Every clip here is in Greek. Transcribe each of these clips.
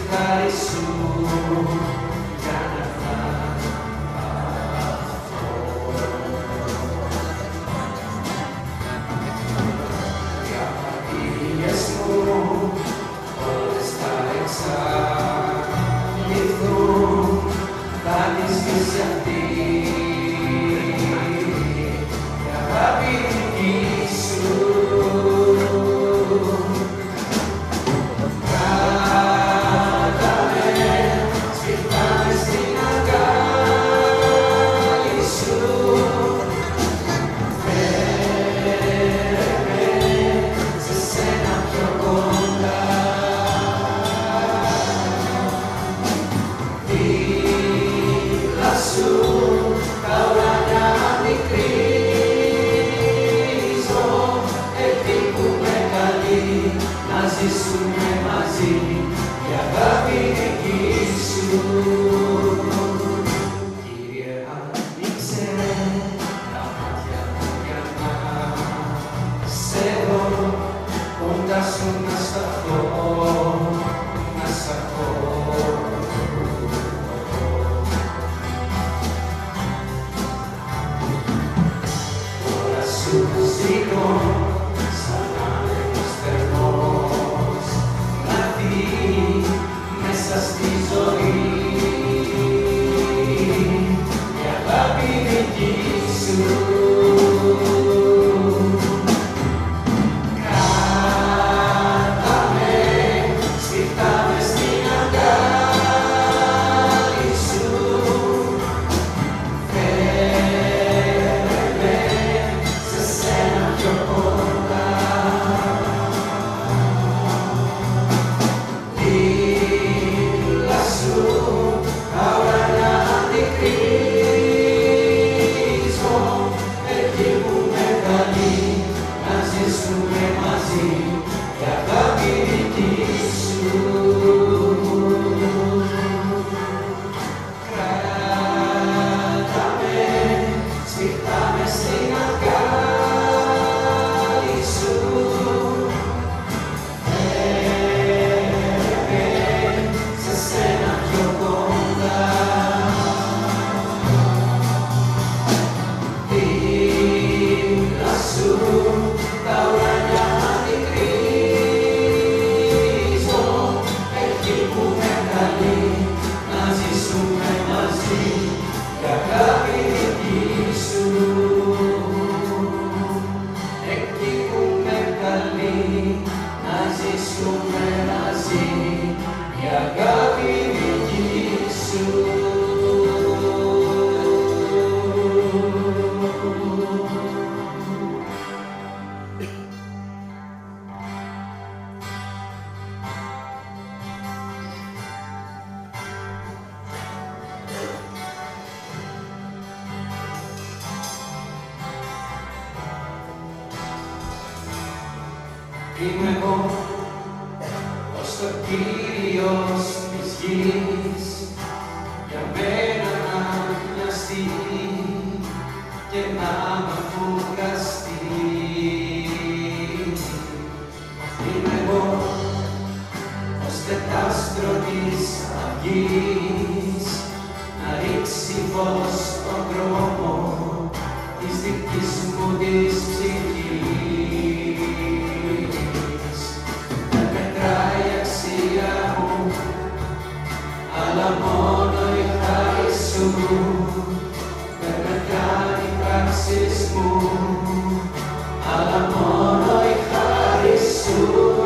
χάρη σου για να οι αμαρτίες μου όλες θα εξαλειφθούν, θα τις σβήσει αυτή η αγάπη δική σου. Ζήσουμε μαζί η αγάπη δική σου. Κύριε, άνοιξε τα μάτια μου για να σε δω, κοντά σου να σταθώ, να σ' ακούω. Τώρα σου ζητώ μέσα στη ζωή η αγάπη δική σου. Κράτα με, σφιχτά μες στην αγκάλι σου. Φέρε με σε σένα πιο κοντά. Τα ουρανιά αντικρίζω, εκεί που με καλεί να ζήσουμε μαζί η αγάπη δική σου. Κράτα με, σφιχτά μες στην αγκάλι σου. Τα ουρανιά αντικρίζω, εκεί που με καλεί να ζήσουμε μαζί η αγάπη δική σου. Εκεί που με καλεί να ζήσουμε μαζί η αγάπη δική σου. Είμαι εγώ, ως το Κύριος της γης, για μένα να μοιαστεί και να μ' αφουγκραστεί. Είμαι εγώ, ως τετάστρο της αυγής, να ρίξει φως στον δρόμο της δικής μου της ψυχής. Δεν μετράει η αξία μου, αλλά μόνο η χάρη σου. Δεν μετράει οι πράξεις μου, αλλά μόνο η χάρη σου.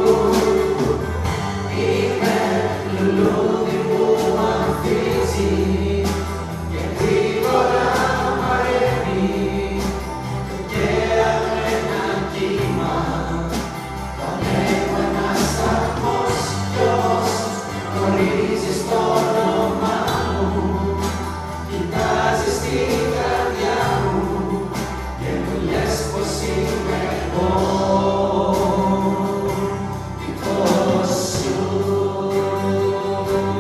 Είμαι λουλούδι που μ' ανθίζει και γρήγορα μ' αραίνει και με ένα κύμα το ανέβω ένα σταθμός ποιος γνωρίζεις το όνομά μου, κοιτάζεις την καρδιά μου και μου λες πως είμαι εγώ. Δικός σου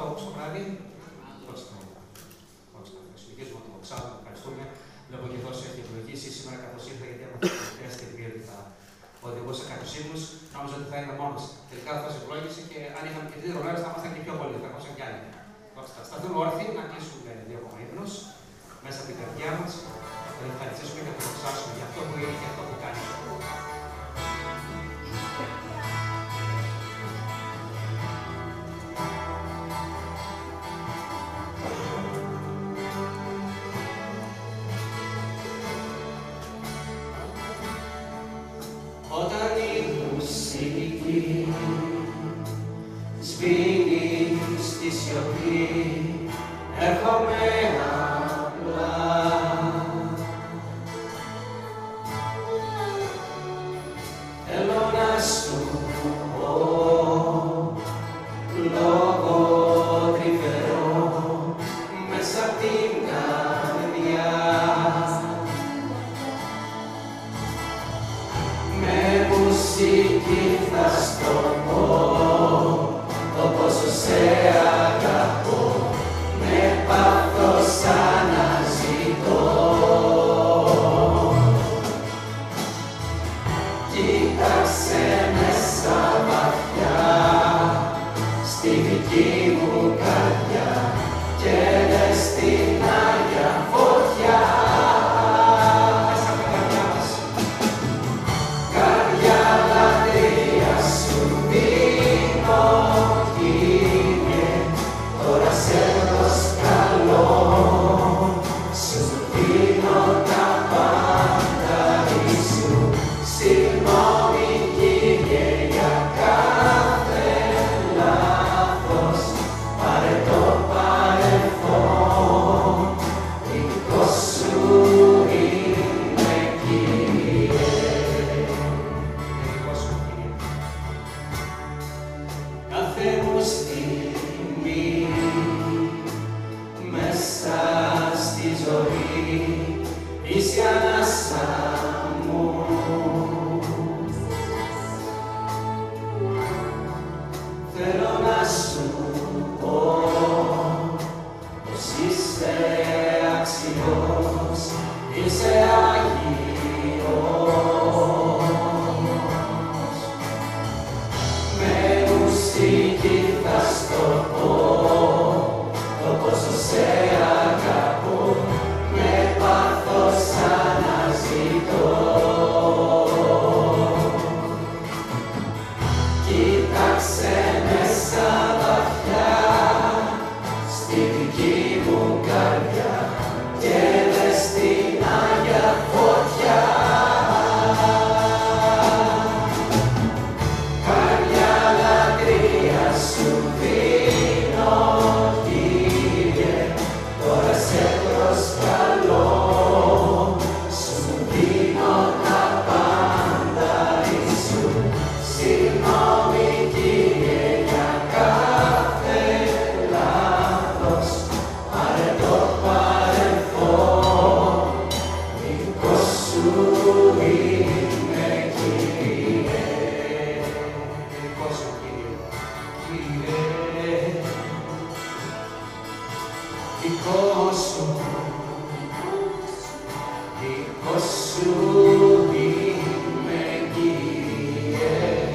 αυτό όπως το βράδυ. Δώστε το. Συνεχίζουμε να το δοξάζουμε, ευχαριστούμε. Λόγω και δώσει έχει ευλογήσει σήμερα καθώς ήρθα, γιατί άμα χρειάζεται και ότι θα οδηγούσα κάποιους ύμνους, νόμιζα ότι θα είναι μόνος. Τελικά θα σε ευλόγησε και αν είχαμε και 2 ρολόες θα ήμασταν και πιο πολλοί, θα ήμασταν κι άλλοι. Θα σταθούμε όρθιοι να κλείσουμε 2 ακόμα ύμνους μέσα από την καρδιά μας, να τον ευχαριστήσουμε και να τον δοξάσουμε για αυτό που είναι και αυτό που κάνει. Όταν η μουσική σβήνει στη σιωπή, έρχομαι απλά. Θέλω να σου πω λόγο τρυφερό μέσα απ' την καρδιά. Με μουσική θα στο πω το πόσο σε αγαπώ, με πάθος αναζητώ. Κοίταξε μέσα βαθιά στη δική μου καρδιά και δες την Άγια φωτιά. Είσαι ανάσα μου, θέλω να σου πω πως είσαι αξιός, είσαι Άγιος. Με μουσική θα στο πω το πόσο σε αγαπώ, με πάθος αναζητώ. Κοίταξε μέσα βαθιά στη δική μου καρδιά και δες την Άγια φωτιά. Καρδιά λατρεία σου δίνω, Κύριε, τώρα σε προσκαλώ. Σου δίνω τα πάντα, Ιησού. Συγγνώμη, Κύριε, για κάθε λάθος. Πάρε το παρελθόν, δικό σου είμαι, Κύριε. Δικό σου, Κύριε. Δικό σου, δικό σου είμαι, Κύριε.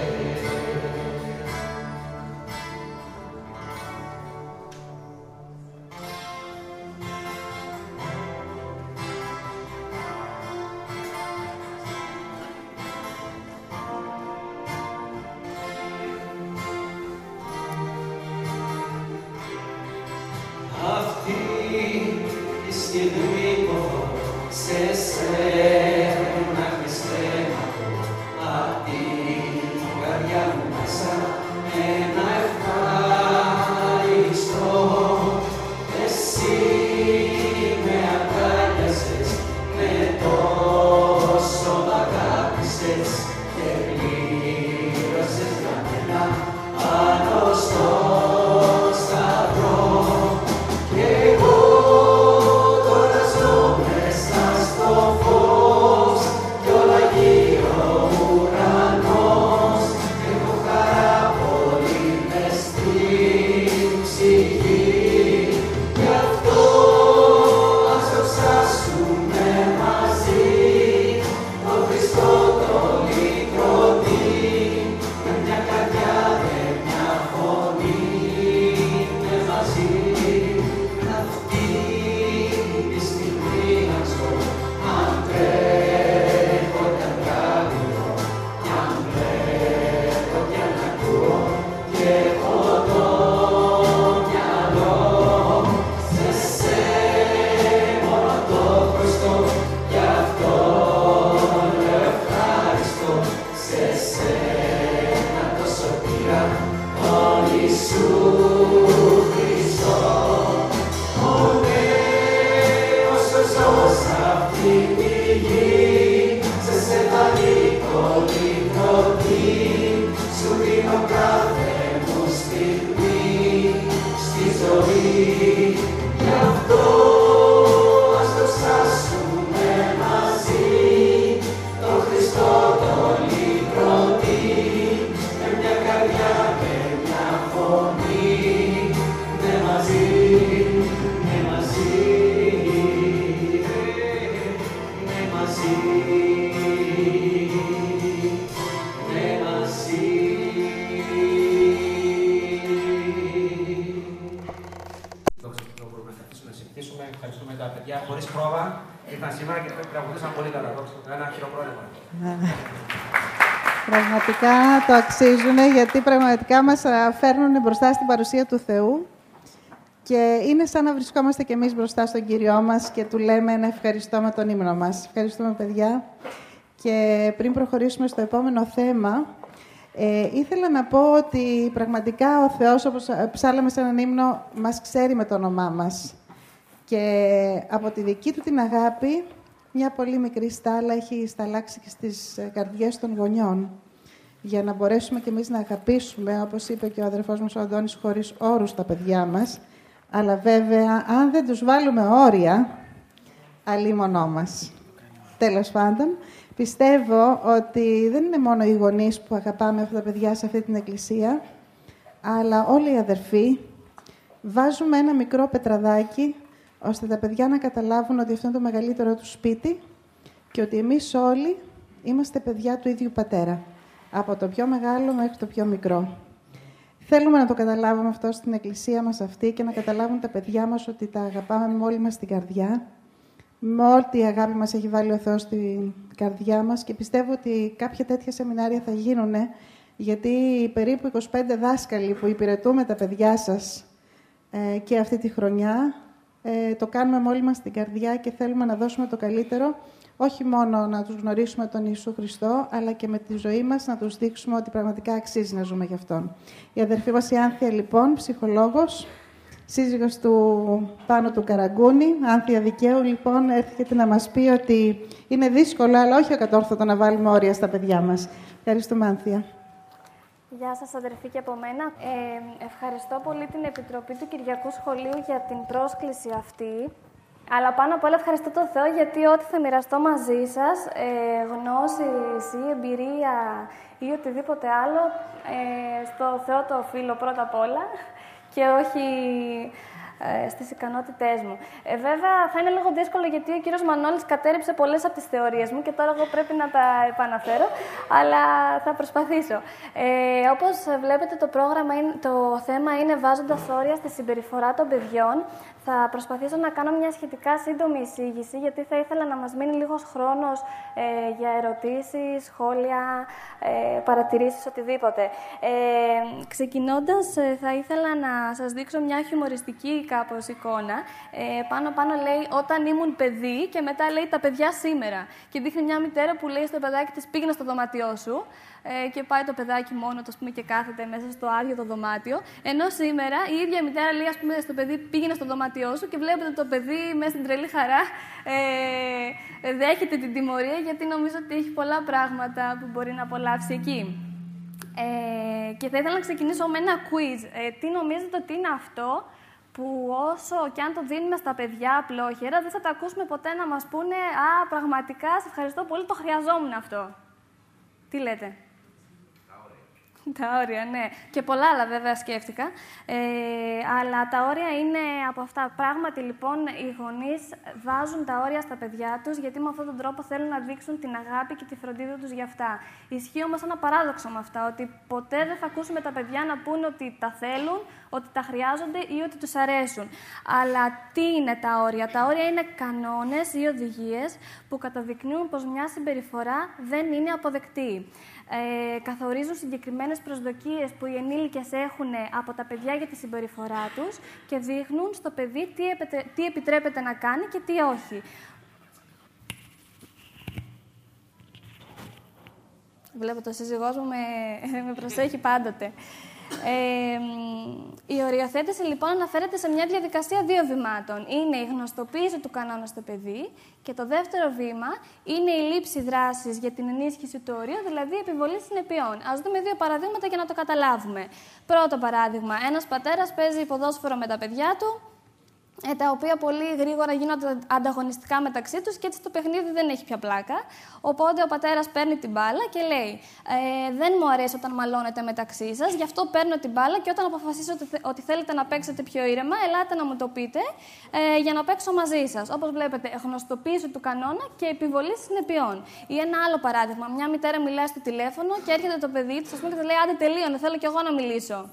Αυτή τη στιγμή μπορώ σε σένα, Χριστέ, να πω απ' την καρδιά μου μέσα ένα ευχάριστο. Εσύ με αγκάλιασες, με τόσο μ' αγάπησες και πλήρωσες για μένα πάνω στο σταυρό. Και εγώ τώρα ζω μέσα στο φως. αυτή τη στιγμή να ζω. Αν τρέχω κι αν τραβηγώ, κι αν βλέπω κι αν ακούω, και έχω το μυαλό σε μόνο το χρωστώ, γι' αυτό λέω ευχάριστο σε σένα το σωτήρα, τον Ιησού Χριστό. Όλε όσο ζω σ' αυτή τη γη, σε σένα λιτρωτή, σου δίνω κάθε μου στιγμή στη ζωή. Γι' αυτό ας δοξάσουμε μαζί τον Χριστό τον λυτρωτή, με μια καρδιά, με μια φωνή, ναι μαζί, ναι μαζί, ναι μαζί, ναι μαζί. Μπορούμε να καθίσουμε να συζητήσουμε. Ευχαριστούμε τα παιδιά. Χωρίς πρόβα ήρθαν σήμερα και τραγουδήσαν πολύ καλά. Ένα χειροκρότημα. Πραγματικά το αξίζουν, γιατί πραγματικά μας φέρνουν μπροστά στην παρουσία του Θεού και είναι σαν να βρισκόμαστε κι εμείς μπροστά στον Κύριό μας και του λέμε ένα ευχαριστώ με τον ύμνο μας. Ευχαριστούμε, παιδιά. Και πριν προχωρήσουμε στο επόμενο θέμα, ήθελα να πω ότι πραγματικά ο Θεός, όπως ψάλαμε σε έναν ύμνο, μας ξέρει με το όνομά μας. Και από τη δική του την αγάπη, μια πολύ μικρή στάλα έχει σταλάξει και στις καρδιές των γονιών, για να μπορέσουμε κι εμείς να αγαπήσουμε, όπως είπε και ο αδερφός μας ο Αντώνης, χωρίς όρους τα παιδιά μας. Αλλά βέβαια, αν δεν τους βάλουμε όρια, αλίμονό μας. Τέλος πάντων, πιστεύω ότι δεν είναι μόνο οι γονείς που αγαπάμε αυτά τα παιδιά σε αυτή την εκκλησία, αλλά όλοι οι αδερφοί βάζουμε ένα μικρό πετραδάκι, ώστε τα παιδιά να καταλάβουν ότι αυτό είναι το μεγαλύτερο του σπίτι και ότι εμείς όλοι είμαστε παιδιά του ίδιου πατέρα, από το πιο μεγάλο μέχρι το πιο μικρό. Θέλουμε να το καταλάβουμε αυτό στην εκκλησία μας αυτή και να καταλάβουν τα παιδιά μας ότι τα αγαπάμε με όλη μας την καρδιά, με ό,τι η αγάπη μας έχει βάλει ο Θεός στην καρδιά μας, και πιστεύω ότι κάποια τέτοια σεμινάρια θα γίνουν, γιατί οι περίπου 25 δάσκαλοι που υπηρετούμε τα παιδιά σας και αυτή τη χρονιά, το κάνουμε με όλη μας την καρδιά και θέλουμε να δώσουμε το καλύτερο, όχι μόνο να τους γνωρίσουμε τον Ιησού Χριστό, αλλά και με τη ζωή μας να τους δείξουμε ότι πραγματικά αξίζει να ζούμε γι' Αυτόν. Η αδερφή μας η Άνθια, λοιπόν, ψυχολόγος, σύζυγος του Πάνου του Καραγκούνη, Άνθια Δικαίου, λοιπόν, έρχεται να μας πει ότι είναι δύσκολο, αλλά όχι ακατόρθωτο να βάλουμε όρια στα παιδιά μας. Ευχαριστούμε, Άνθια. Γεια σας, αδερφοί, και από μένα. Ευχαριστώ πολύ την Επιτροπή του Κυριακού Σχολείου για την πρόσκληση αυτή. Αλλά πάνω απ' όλα ευχαριστώ τον Θεό, γιατί ό,τι θα μοιραστώ μαζί σας, γνώσεις ή εμπειρία ή οτιδήποτε άλλο, στο Θεό το οφείλω πρώτα απ' όλα και όχι στις ικανότητές μου. Βέβαια, θα είναι λίγο δύσκολο, γιατί ο κύριος Μανώλης κατέρριψε πολλές από τις θεωρίες μου και τώρα εγώ πρέπει να τα επαναφέρω, αλλά θα προσπαθήσω. Όπως βλέπετε, το θέμα είναι βάζοντας όρια στη συμπεριφορά των παιδιών. Θα προσπαθήσω να κάνω μια σχετικά σύντομη εισήγηση, γιατί θα ήθελα να μας μείνει λίγος χρόνος για ερωτήσεις, σχόλια, παρατηρήσεις, οτιδήποτε. Ξεκινώντας, θα ήθελα να σας δείξω μια χιουμοριστική κάπως εικόνα. Πάνω λέει «Όταν ήμουν παιδί» και μετά λέει «Τα παιδιά σήμερα». Και δείχνει μια μητέρα που λέει στο παιδάκι της «Πήγαινε στο δωμάτιό σου». Και πάει το παιδάκι μόνο του, ας πούμε, και κάθεται μέσα στο άδειο το δωμάτιο. Ενώ σήμερα η ίδια μητέρα λέει, ας πούμε, στο παιδί «Πήγαινε στο δωμάτιό σου», και βλέπετε το παιδί μέσα στην τρελή χαρά δέχεται την τιμωρία, γιατί νομίζω ότι έχει πολλά πράγματα που μπορεί να απολαύσει εκεί. Και θα ήθελα να ξεκινήσω με ένα quiz. Τι νομίζετε ότι είναι αυτό που όσο και αν το δίνουμε στα παιδιά απλόχερα, δεν θα τα ακούσουμε ποτέ να μας πούνε «Α, πραγματικά, σε ευχαριστώ πολύ, το χρειαζόμουν αυτό». Τι λέτε? Τα όρια, ναι. Και πολλά άλλα βέβαια σκέφτηκα. Αλλά τα όρια είναι από αυτά. Πράγματι, λοιπόν, οι γονείς βάζουν τα όρια στα παιδιά τους, γιατί με αυτόν τον τρόπο θέλουν να δείξουν την αγάπη και τη φροντίδα τους για αυτά. Ισχύει όμως ένα παράδοξο με αυτά, ότι ποτέ δεν θα ακούσουμε τα παιδιά να πούνε ότι τα θέλουν, ότι τα χρειάζονται ή ότι τους αρέσουν. Αλλά τι είναι τα όρια? Τα όρια είναι κανόνες ή οδηγίες που καταδεικνύουν πως μια συμπεριφορά δεν είναι αποδεκτή. Καθορίζουν συγκεκριμένες προσδοκίες που οι ενήλικες έχουν από τα παιδιά για τη συμπεριφορά τους και δείχνουν στο παιδί τι επιτρέπεται να κάνει και τι όχι. Βλέπω το σύζυγός μου με προσέχει πάντοτε. Η οριοθέτηση λοιπόν αναφέρεται σε μια διαδικασία 2 βημάτων. Είναι η γνωστοποίηση του κανόνα στο παιδί και το δεύτερο βήμα είναι η λήψη δράσης για την ενίσχυση του ορίου, δηλαδή η επιβολή συνεπειών. Ας δούμε 2 παραδείγματα για να το καταλάβουμε. Πρώτο παράδειγμα, ένας πατέρας παίζει ποδόσφαιρο με τα παιδιά του, τα οποία πολύ γρήγορα γίνονται ανταγωνιστικά μεταξύ τους και έτσι το παιχνίδι δεν έχει πια πλάκα. Οπότε ο πατέρας παίρνει την μπάλα και λέει «Δεν μου αρέσει όταν μαλώνετε μεταξύ σας, γι' αυτό παίρνω την μπάλα και όταν αποφασίσετε ότι θέλετε να παίξετε πιο ήρεμα, ελάτε να μου το πείτε για να παίξω μαζί σας». Όπως βλέπετε, γνωστοποίηση του κανόνα και επιβολή συνεπειών. Ή ένα άλλο παράδειγμα, μια μητέρα μιλάει στο τηλέφωνο και έρχεται το παιδί της, και λέει «Άντε τελείωνε, θέλω κι εγώ να μιλήσω».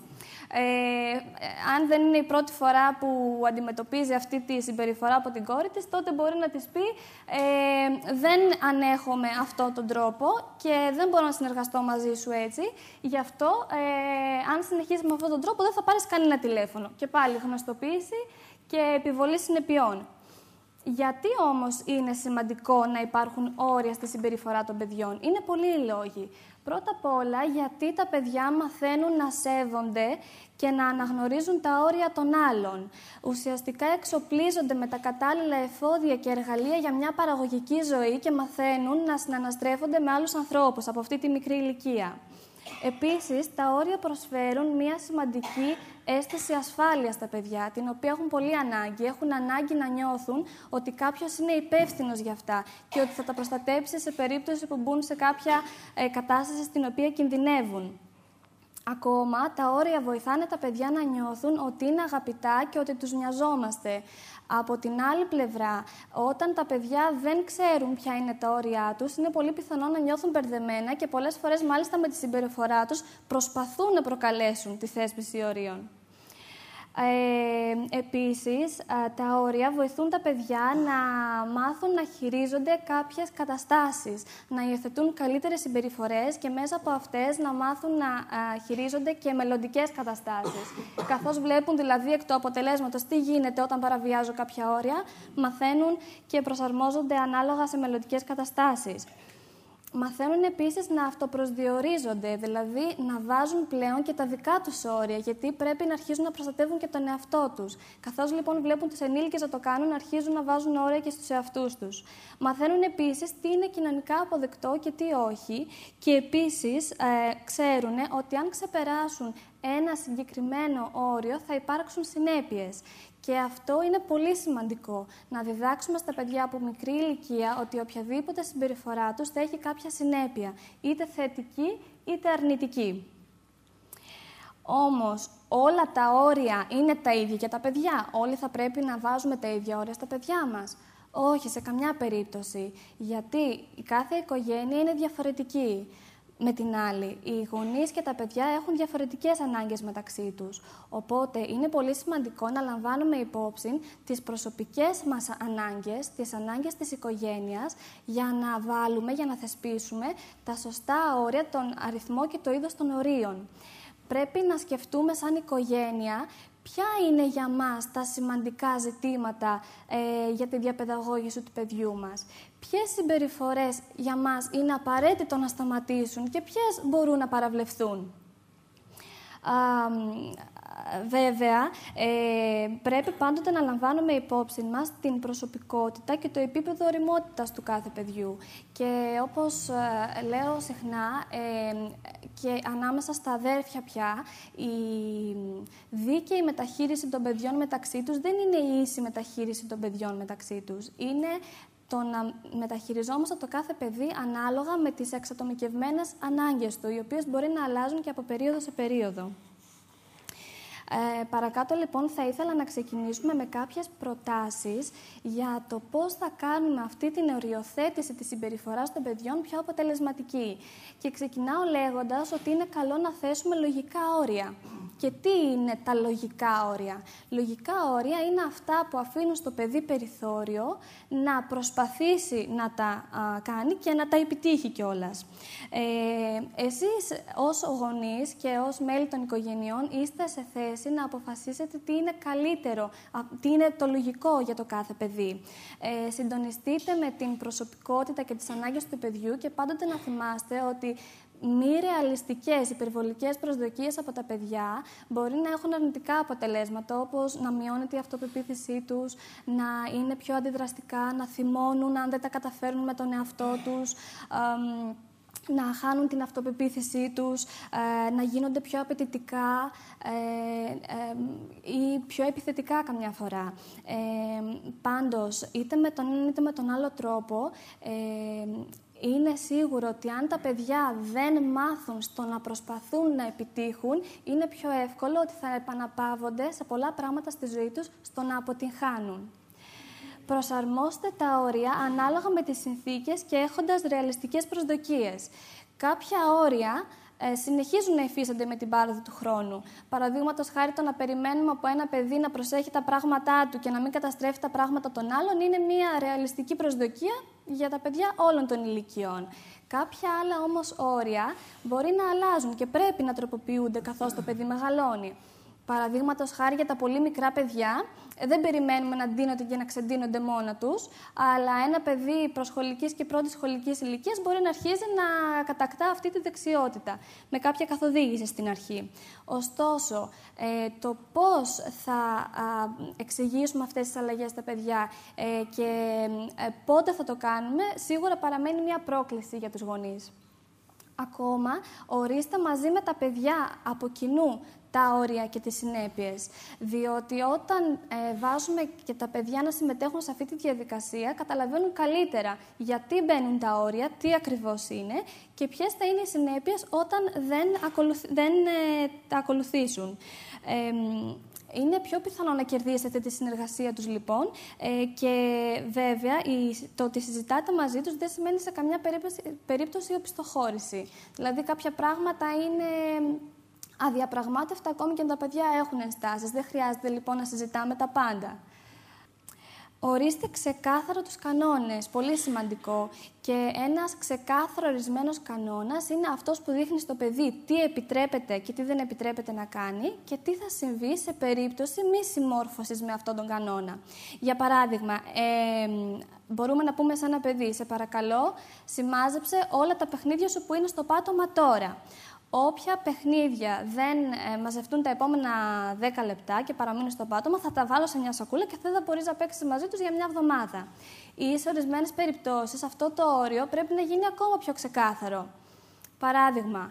Αν δεν είναι η πρώτη φορά που αντιμετωπίζει αυτή τη συμπεριφορά από την κόρη της, τότε μπορεί να της πει «Δεν ανέχομαι αυτόν τον τρόπο και δεν μπορώ να συνεργαστώ μαζί σου έτσι. Γι' αυτό, αν συνεχίσεις με αυτόν τον τρόπο, δεν θα πάρεις κανένα τηλέφωνο». Και πάλι γνωστοποίηση και επιβολή συνεπειών. Γιατί όμως είναι σημαντικό να υπάρχουν όρια στη συμπεριφορά των παιδιών? Είναι πολλοί οι λόγοι. Πρώτα απ' όλα, γιατί τα παιδιά μαθαίνουν να σέβονται και να αναγνωρίζουν τα όρια των άλλων. Ουσιαστικά εξοπλίζονται με τα κατάλληλα εφόδια και εργαλεία για μια παραγωγική ζωή και μαθαίνουν να συναναστρέφονται με άλλους ανθρώπους από αυτή τη μικρή ηλικία. Επίσης, τα όρια προσφέρουν μια σημαντική αίσθηση ασφάλειας στα παιδιά, την οποία έχουν πολύ ανάγκη. Έχουν ανάγκη να νιώθουν ότι κάποιος είναι υπεύθυνος για αυτά και ότι θα τα προστατέψει σε περίπτωση που μπουν σε κάποια κατάσταση στην οποία κινδυνεύουν. Ακόμα, τα όρια βοηθάνε τα παιδιά να νιώθουν ότι είναι αγαπητά και ότι τους νοιαζόμαστε. Από την άλλη πλευρά, όταν τα παιδιά δεν ξέρουν ποια είναι τα όρια τους, είναι πολύ πιθανό να νιώθουν μπερδεμένα και πολλές φορές, μάλιστα με τη συμπεριφορά τους, προσπαθούν να προκαλέσουν τη θέσπιση ορίων. Επίσης, τα όρια βοηθούν τα παιδιά να μάθουν να χειρίζονται κάποιες καταστάσεις, να υιοθετούν καλύτερες συμπεριφορές και μέσα από αυτές να μάθουν να χειρίζονται και μελλοντικές καταστάσεις. Καθώς βλέπουν δηλαδή εκ του αποτελέσματος τι γίνεται όταν παραβιάζω κάποια όρια, μαθαίνουν και προσαρμόζονται ανάλογα σε μελλοντικές καταστάσεις. Μαθαίνουν επίσης να αυτοπροσδιορίζονται, δηλαδή να βάζουν πλέον και τα δικά τους όρια, γιατί πρέπει να αρχίζουν να προστατεύουν και τον εαυτό τους. Καθώς λοιπόν βλέπουν τους ενήλικες να το κάνουν, αρχίζουν να βάζουν όρια και στους εαυτούς τους. Μαθαίνουν επίσης τι είναι κοινωνικά αποδεκτό και τι όχι, και επίσης ξέρουν ότι αν ξεπεράσουν ένα συγκεκριμένο όριο θα υπάρξουν συνέπειες. Και αυτό είναι πολύ σημαντικό, να διδάξουμε στα παιδιά από μικρή ηλικία ότι οποιαδήποτε συμπεριφορά τους θα έχει κάποια συνέπεια, είτε θετική είτε αρνητική. Όμως, όλα τα όρια είναι τα ίδια για τα παιδιά. Όλοι θα πρέπει να βάζουμε τα ίδια όρια στα παιδιά μας. Όχι, σε καμιά περίπτωση. Γιατί η κάθε οικογένεια είναι διαφορετική. Με την άλλη, οι γονείς και τα παιδιά έχουν διαφορετικές ανάγκες μεταξύ τους. Οπότε, είναι πολύ σημαντικό να λαμβάνουμε υπόψη τις προσωπικές μας ανάγκες, τις ανάγκες της οικογένειας, για να βάλουμε, για να θεσπίσουμε τα σωστά όρια, τον αριθμό και το είδος των ορίων. Πρέπει να σκεφτούμε σαν οικογένεια ποια είναι για μας τα σημαντικά ζητήματα για τη διαπαιδαγώγηση του παιδιού μας. Ποιες συμπεριφορές για μας είναι απαραίτητο να σταματήσουν και ποιες μπορούν να παραβλεφθούν. Βέβαια, πρέπει πάντοτε να λαμβάνουμε υπόψη μας την προσωπικότητα και το επίπεδο ωριμότητας του κάθε παιδιού. Και όπως λέω συχνά, και ανάμεσα στα αδέρφια πια, η δίκαιη μεταχείριση των παιδιών μεταξύ τους δεν είναι η ίση μεταχείριση των παιδιών μεταξύ τους. Είναι το να μεταχειριζόμαστε το κάθε παιδί ανάλογα με τις εξατομικευμένες ανάγκες του, οι οποίες μπορεί να αλλάζουν και από περίοδο σε περίοδο. Παρακάτω, λοιπόν, θα ήθελα να ξεκινήσουμε με κάποιες προτάσεις για το πώς θα κάνουμε αυτή την οριοθέτηση της συμπεριφοράς των παιδιών πιο αποτελεσματική. Και ξεκινάω λέγοντας ότι είναι καλό να θέσουμε λογικά όρια. Και τι είναι τα λογικά όρια? Λογικά όρια είναι αυτά που αφήνουν στο παιδί περιθώριο να προσπαθήσει να τα κάνει και να τα επιτύχει κιόλας. Εσείς ως γονείς και ως μέλη των οικογενειών είστε σε θέση να αποφασίσετε τι είναι καλύτερο, τι είναι το λογικό για το κάθε παιδί. Συντονιστείτε με την προσωπικότητα και τις ανάγκες του παιδιού και πάντοτε να θυμάστε ότι μη ρεαλιστικές, υπερβολικές προσδοκίες από τα παιδιά μπορεί να έχουν αρνητικά αποτελέσματα, όπως να μειώνεται η αυτοπεποίθησή τους, να είναι πιο αντιδραστικά, να θυμώνουν αν δεν τα καταφέρνουν με τον εαυτό τους, να χάνουν την αυτοπεποίθησή τους, να γίνονται πιο απαιτητικά ή πιο επιθετικά καμιά φορά. Πάντως, είτε με τον έναν είτε με τον άλλο τρόπο, είναι σίγουρο ότι αν τα παιδιά δεν μάθουν στο να προσπαθούν να επιτύχουν, είναι πιο εύκολο ότι θα επαναπαύονται σε πολλά πράγματα στη ζωή τους στο να αποτυγχάνουν. Προσαρμόστε τα όρια ανάλογα με τις συνθήκες και έχοντας ρεαλιστικές προσδοκίες. Κάποια όρια συνεχίζουν να υφίστανται με την πάροδο του χρόνου. Παραδείγματος χάρη, το να περιμένουμε από ένα παιδί να προσέχει τα πράγματά του και να μην καταστρέφει τα πράγματα των άλλων είναι μια ρεαλιστική προσδοκία για τα παιδιά όλων των ηλικιών. Κάποια άλλα όμως όρια μπορεί να αλλάζουν και πρέπει να τροποποιούνται καθώς το παιδί μεγαλώνει. Παραδείγματος χάρη, για τα πολύ μικρά παιδιά, δεν περιμένουμε να ντύνονται και να ξεντύνονται μόνα τους, αλλά ένα παιδί προσχολικής και πρώτης σχολικής ηλικίας μπορεί να αρχίζει να κατακτά αυτή τη δεξιότητα, με κάποια καθοδήγηση στην αρχή. Ωστόσο, το πώς θα εξηγήσουμε αυτές τις αλλαγές στα παιδιά και πότε θα το κάνουμε, σίγουρα παραμένει μια πρόκληση για τους γονείς. Ακόμα, ορίστε μαζί με τα παιδιά από κοινού τα όρια και τις συνέπειες. Διότι όταν βάζουμε και τα παιδιά να συμμετέχουν σε αυτή τη διαδικασία, καταλαβαίνουν καλύτερα γιατί μπαίνουν τα όρια, τι ακριβώς είναι και ποιες θα είναι οι συνέπειες όταν δεν τα ακολουθήσουν. Είναι πιο πιθανό να κερδίσετε τη συνεργασία τους, λοιπόν, και βέβαια το ότι συζητάτε μαζί τους δεν σημαίνει σε καμιά περίπτωση οπισθοχώρηση. Δηλαδή, κάποια πράγματα είναι αδιαπραγμάτευτα ακόμη και αν τα παιδιά έχουν ενστάσεις. Δεν χρειάζεται, λοιπόν, να συζητάμε τα πάντα. Ορίστε ξεκάθαρα τους κανόνες, πολύ σημαντικό. Και ένας ξεκάθαρο ορισμένος κανόνας είναι αυτός που δείχνει στο παιδί τι επιτρέπεται και τι δεν επιτρέπεται να κάνει και τι θα συμβεί σε περίπτωση μη συμμόρφωσης με αυτόν τον κανόνα. Για παράδειγμα, μπορούμε να πούμε σε ένα παιδί, σε παρακαλώ, σημάζεψε όλα τα παιχνίδια σου που είναι στο πάτωμα τώρα. Όποια παιχνίδια δεν μαζευτούν τα επόμενα 10 λεπτά και παραμείνουν στο πάτωμα, θα τα βάλω σε μια σακούλα και δεν θα μπορείς να παίξεις μαζί τους για μια εβδομάδα. Ή σε ορισμένες περιπτώσεις αυτό το όριο πρέπει να γίνει ακόμα πιο ξεκάθαρο. Παράδειγμα,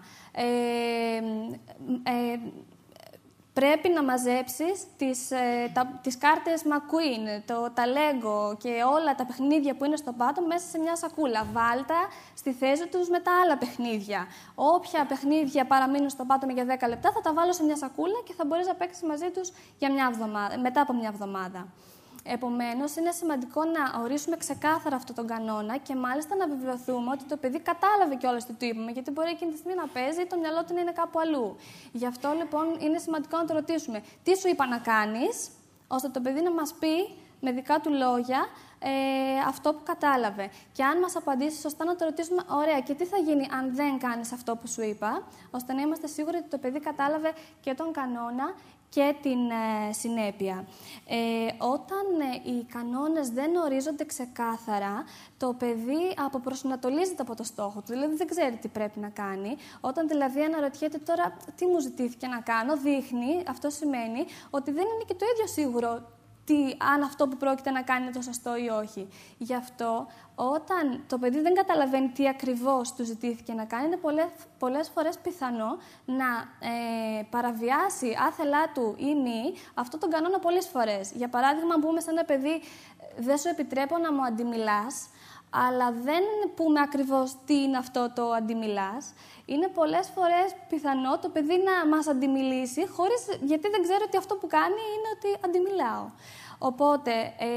πρέπει να μαζέψεις τις κάρτες McQueen, τα Lego και όλα τα παιχνίδια που είναι στο πάτωμα μέσα σε μια σακούλα. Βάλτα στη θέση τους με τα άλλα παιχνίδια. Όποια παιχνίδια παραμείνουν στο πάτωμα για 10 λεπτά θα τα βάλω σε μια σακούλα και θα μπορείς να παίξεις μαζί τους για μια εβδομάδα, μετά από μια εβδομάδα. Επομένως, είναι σημαντικό να ορίσουμε ξεκάθαρα αυτόν τον κανόνα και μάλιστα να βεβαιωθούμε ότι το παιδί κατάλαβε κιόλας τι του είπαμε, γιατί μπορεί εκείνη τη στιγμή να παίζει ή το μυαλό του να είναι κάπου αλλού. Γι' αυτό, λοιπόν, είναι σημαντικό να το ρωτήσουμε τι σου είπα να κάνεις, ώστε το παιδί να μας πει με δικά του λόγια αυτό που κατάλαβε. Και αν μας απαντήσει σωστά, να το ρωτήσουμε, ωραία, και τι θα γίνει αν δεν κάνεις αυτό που σου είπα, ώστε να είμαστε σίγουροι ότι το παιδί κατάλαβε και τον κανόνα και την συνέπεια. Όταν οι κανόνες δεν ορίζονται ξεκάθαρα, το παιδί αποπροσανατολίζεται από το στόχο του, δηλαδή δεν ξέρει τι πρέπει να κάνει. Όταν δηλαδή αναρωτιέται τώρα τι μου ζητήθηκε να κάνω, δείχνει, αυτό σημαίνει ότι δεν είναι και το ίδιο σίγουρο αν αυτό που πρόκειται να κάνει είναι το σωστό ή όχι. Γι' αυτό, όταν το παιδί δεν καταλαβαίνει τι ακριβώς του ζητήθηκε να κάνει, είναι πολλές φορές πιθανό να παραβιάσει άθελά του ή μη αυτό τον κανόνα πολλές φορές. Για παράδειγμα, αν πούμε σε ένα παιδί, δεν σου επιτρέπω να μου αντιμιλάς, αλλά δεν πούμε ακριβώς τι είναι αυτό το αντιμιλάς. Είναι πολλές φορές πιθανό το παιδί να μας αντιμιλήσει, γιατί δεν ξέρω ότι αυτό που κάνει είναι ότι αντιμιλάω. Οπότε,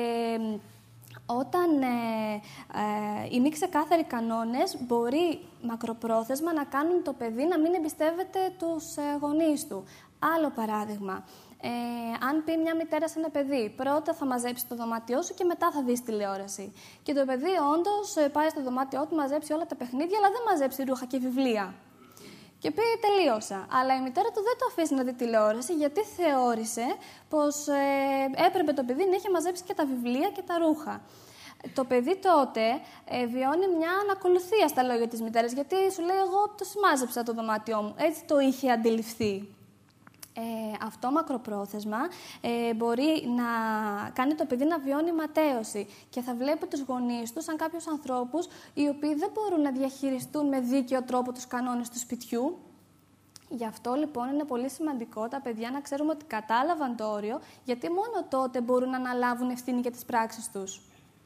όταν οι μη ξεκάθαροι κανόνες μπορεί μακροπρόθεσμα να κάνουν το παιδί να μην εμπιστεύεται τους γονείς του. Άλλο παράδειγμα. Αν πει μια μητέρα σε ένα παιδί, πρώτα θα μαζέψει το δωμάτιό σου και μετά θα δεις τηλεόραση. Και το παιδί όντως πάει στο δωμάτιό του, μαζέψει όλα τα παιχνίδια, αλλά δεν μαζέψει ρούχα και βιβλία. Και πει τελείωσα. Αλλά η μητέρα του δεν το αφήσει να δει τηλεόραση, γιατί θεώρησε πως έπρεπε το παιδί να έχει μαζέψει και τα βιβλία και τα ρούχα. Το παιδί τότε βιώνει μια ανακολουθία στα λόγια της μητέρας, γιατί σου λέει εγώ το σημάζεψα το δωμάτιό μου. Έτσι το είχε αντιληφθεί. Αυτό μακροπρόθεσμα μπορεί να κάνει το παιδί να βιώνει ματέωση και θα βλέπει τους γονείς του σαν κάποιους ανθρώπους οι οποίοι δεν μπορούν να διαχειριστούν με δίκαιο τρόπο τους κανόνες του σπιτιού. Γι' αυτό λοιπόν είναι πολύ σημαντικό τα παιδιά να ξέρουμε ότι κατάλαβαν το όριο, γιατί μόνο τότε μπορούν να αναλάβουν ευθύνη για τις πράξεις τους.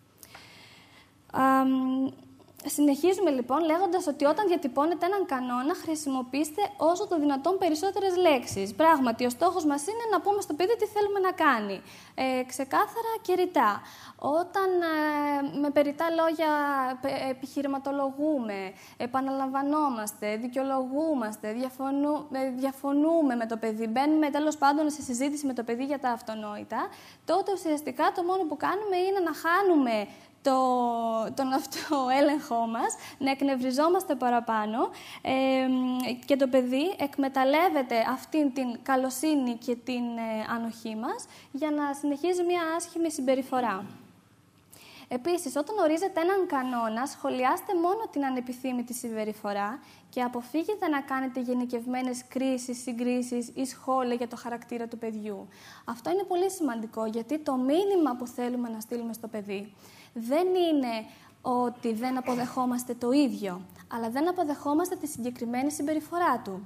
Συνεχίζουμε λοιπόν λέγοντας ότι όταν διατυπώνετε έναν κανόνα, χρησιμοποιήστε όσο το δυνατόν περισσότερες λέξεις. Πράγματι, ο στόχος μας είναι να πούμε στο παιδί τι θέλουμε να κάνει. Ξεκάθαρα και ρητά. Όταν με περιττά λόγια επιχειρηματολογούμε, επαναλαμβανόμαστε, δικαιολογούμαστε, διαφωνούμε με το παιδί, μπαίνουμε τέλος πάντων σε συζήτηση με το παιδί για τα αυτονόητα, τότε ουσιαστικά το μόνο που κάνουμε είναι να χάνουμε τον αυτοέλεγχό μας, να εκνευριζόμαστε παραπάνω και το παιδί εκμεταλλεύεται αυτήν την καλοσύνη και την ανοχή μας για να συνεχίζει μια άσχημη συμπεριφορά. Επίσης, όταν ορίζετε έναν κανόνα, σχολιάστε μόνο την ανεπιθύμητη συμπεριφορά και αποφύγετε να κάνετε γενικευμένες κρίσεις, συγκρίσεις ή σχόλια για το χαρακτήρα του παιδιού. Αυτό είναι πολύ σημαντικό, γιατί το μήνυμα που θέλουμε να στείλουμε στο παιδί δεν είναι ότι δεν αποδεχόμαστε το ίδιο, αλλά δεν αποδεχόμαστε τη συγκεκριμένη συμπεριφορά του.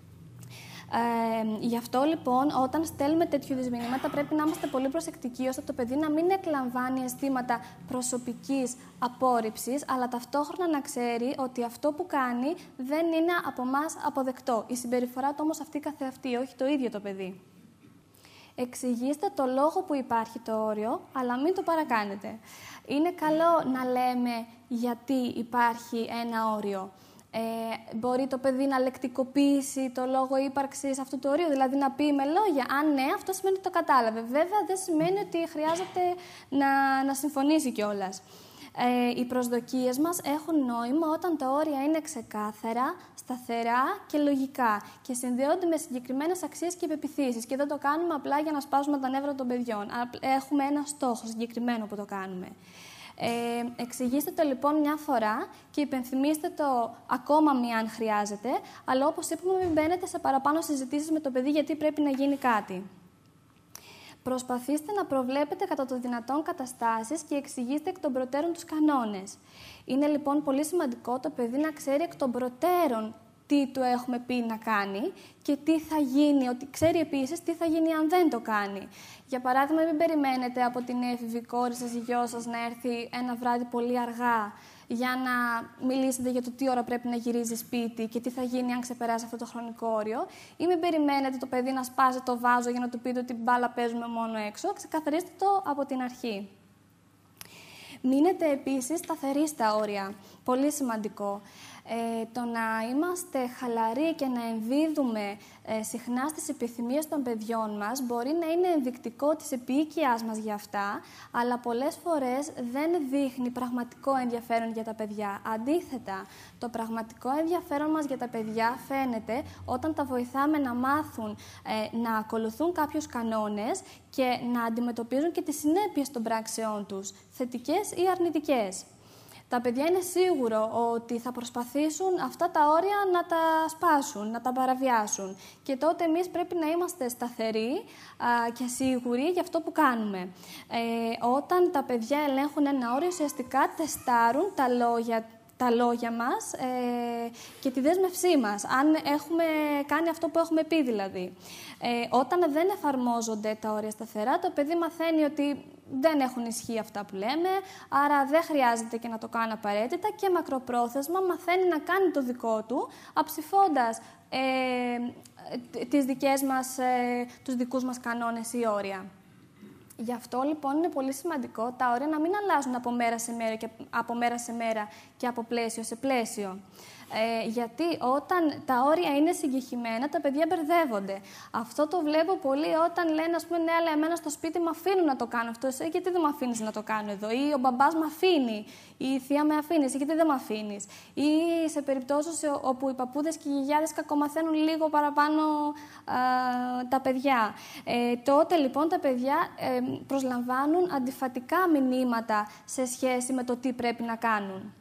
Γι' αυτό, λοιπόν, όταν στέλνουμε τέτοιου είδους μηνύματα, πρέπει να είμαστε πολύ προσεκτικοί, ώστε το παιδί να μην εκλαμβάνει αισθήματα προσωπικής απόρριψης, αλλά ταυτόχρονα να ξέρει ότι αυτό που κάνει δεν είναι από εμάς αποδεκτό. Η συμπεριφορά του όμως αυτή καθεαυτή, όχι το ίδιο το παιδί. Εξηγήστε το λόγο που υπάρχει το όριο, αλλά μην το παρακάνετε. Είναι καλό να λέμε γιατί υπάρχει ένα όριο. Μπορεί το παιδί να λεκτικοποιήσει το λόγο ύπαρξης αυτού του ορίου, δηλαδή να πει με λόγια. Αν ναι, αυτό σημαίνει ότι το κατάλαβε. Βέβαια, δεν σημαίνει ότι χρειάζεται να συμφωνήσει κιόλας. Οι προσδοκίες μας έχουν νόημα όταν τα όρια είναι ξεκάθαρα, σταθερά και λογικά και συνδέονται με συγκεκριμένες αξίες και πεποιθήσεις. Και δεν το κάνουμε απλά για να σπάσουμε τα νεύρα των παιδιών. Έχουμε ένα στόχο συγκεκριμένο που το κάνουμε. Εξηγήστε το λοιπόν μια φορά και υπενθυμίστε το ακόμα μία αν χρειάζεται, αλλά όπως είπαμε, μην μπαίνετε σε παραπάνω συζητήσεις με το παιδί γιατί πρέπει να γίνει κάτι. Προσπαθήστε να προβλέπετε κατά το δυνατόν καταστάσεις και εξηγήστε εκ των προτέρων τους κανόνες. Είναι λοιπόν πολύ σημαντικό το παιδί να ξέρει εκ των προτέρων τι του έχουμε πει να κάνει και τι θα γίνει, ότι ξέρει επίσης τι θα γίνει αν δεν το κάνει. Για παράδειγμα, μην περιμένετε από την έφηβη κόρη σας ή γιο σας να έρθει ένα βράδυ πολύ αργά για να μιλήσετε για το τι ώρα πρέπει να γυρίζει σπίτι και τι θα γίνει αν ξεπεράσει αυτό το χρονικό όριο. Ή μην περιμένετε το παιδί να σπάσει το βάζο για να του πείτε ότι μπάλα παίζουμε μόνο έξω. Ξεκαθαρίστε το από την αρχή. Μείνετε επίσης σταθεροί στα όρια. Πολύ σημαντικό. Το να είμαστε χαλαροί και να ενδίδουμε συχνά στις επιθυμίες των παιδιών μας μπορεί να είναι ενδεικτικό της επίοικιάς μας για αυτά, αλλά πολλές φορές δεν δείχνει πραγματικό ενδιαφέρον για τα παιδιά. Αντίθετα, το πραγματικό ενδιαφέρον μας για τα παιδιά φαίνεται όταν τα βοηθάμε να μάθουν να ακολουθούν κάποιους κανόνες και να αντιμετωπίζουν και τις συνέπειες των πράξεών τους, θετικές ή αρνητικές. Τα παιδιά είναι σίγουρο ότι θα προσπαθήσουν αυτά τα όρια να τα σπάσουν, να τα παραβιάσουν. Και τότε εμείς πρέπει να είμαστε σταθεροί και σίγουροι για αυτό που κάνουμε. Όταν τα παιδιά ελέγχουν ένα όριο, ουσιαστικά τεστάρουν τα λόγια, τα λόγια μας και τη δέσμευσή μας, αν έχουμε κάνει αυτό που έχουμε πει δηλαδή. Όταν δεν εφαρμόζονται τα όρια σταθερά, το παιδί μαθαίνει ότι δεν έχουν ισχύ αυτά που λέμε, άρα δεν χρειάζεται και να το κάνει απαραίτητα και μακροπρόθεσμα μαθαίνει να κάνει το δικό του, αψηφώντας τους δικούς μας κανόνες ή όρια. Γι' αυτό λοιπόν είναι πολύ σημαντικό τα όρια να μην αλλάζουν από μέρα σε μέρα και από πλαίσιο σε πλαίσιο. Γιατί όταν τα όρια είναι συγκεκριμένα, τα παιδιά μπερδεύονται. Αυτό το βλέπω πολύ όταν λένε, ας πούμε, ναι, αλλά εμένα στο σπίτι με αφήνουν να το κάνω αυτό. Εσύ γιατί δεν με αφήνεις να το κάνω εδώ? Ή ο μπαμπάς με αφήνει, ή η θεία με αφήνει, εσύ γιατί δεν με αφήνεις? Ή σε περιπτώσεις όπου οι παππούδες και οι γιαγιάδες κακομαθαίνουν λίγο παραπάνω τα παιδιά. Τότε λοιπόν τα παιδιά προσλαμβάνουν αντιφατικά μηνύματα σε σχέση με το τι πρέπει να κάνουν.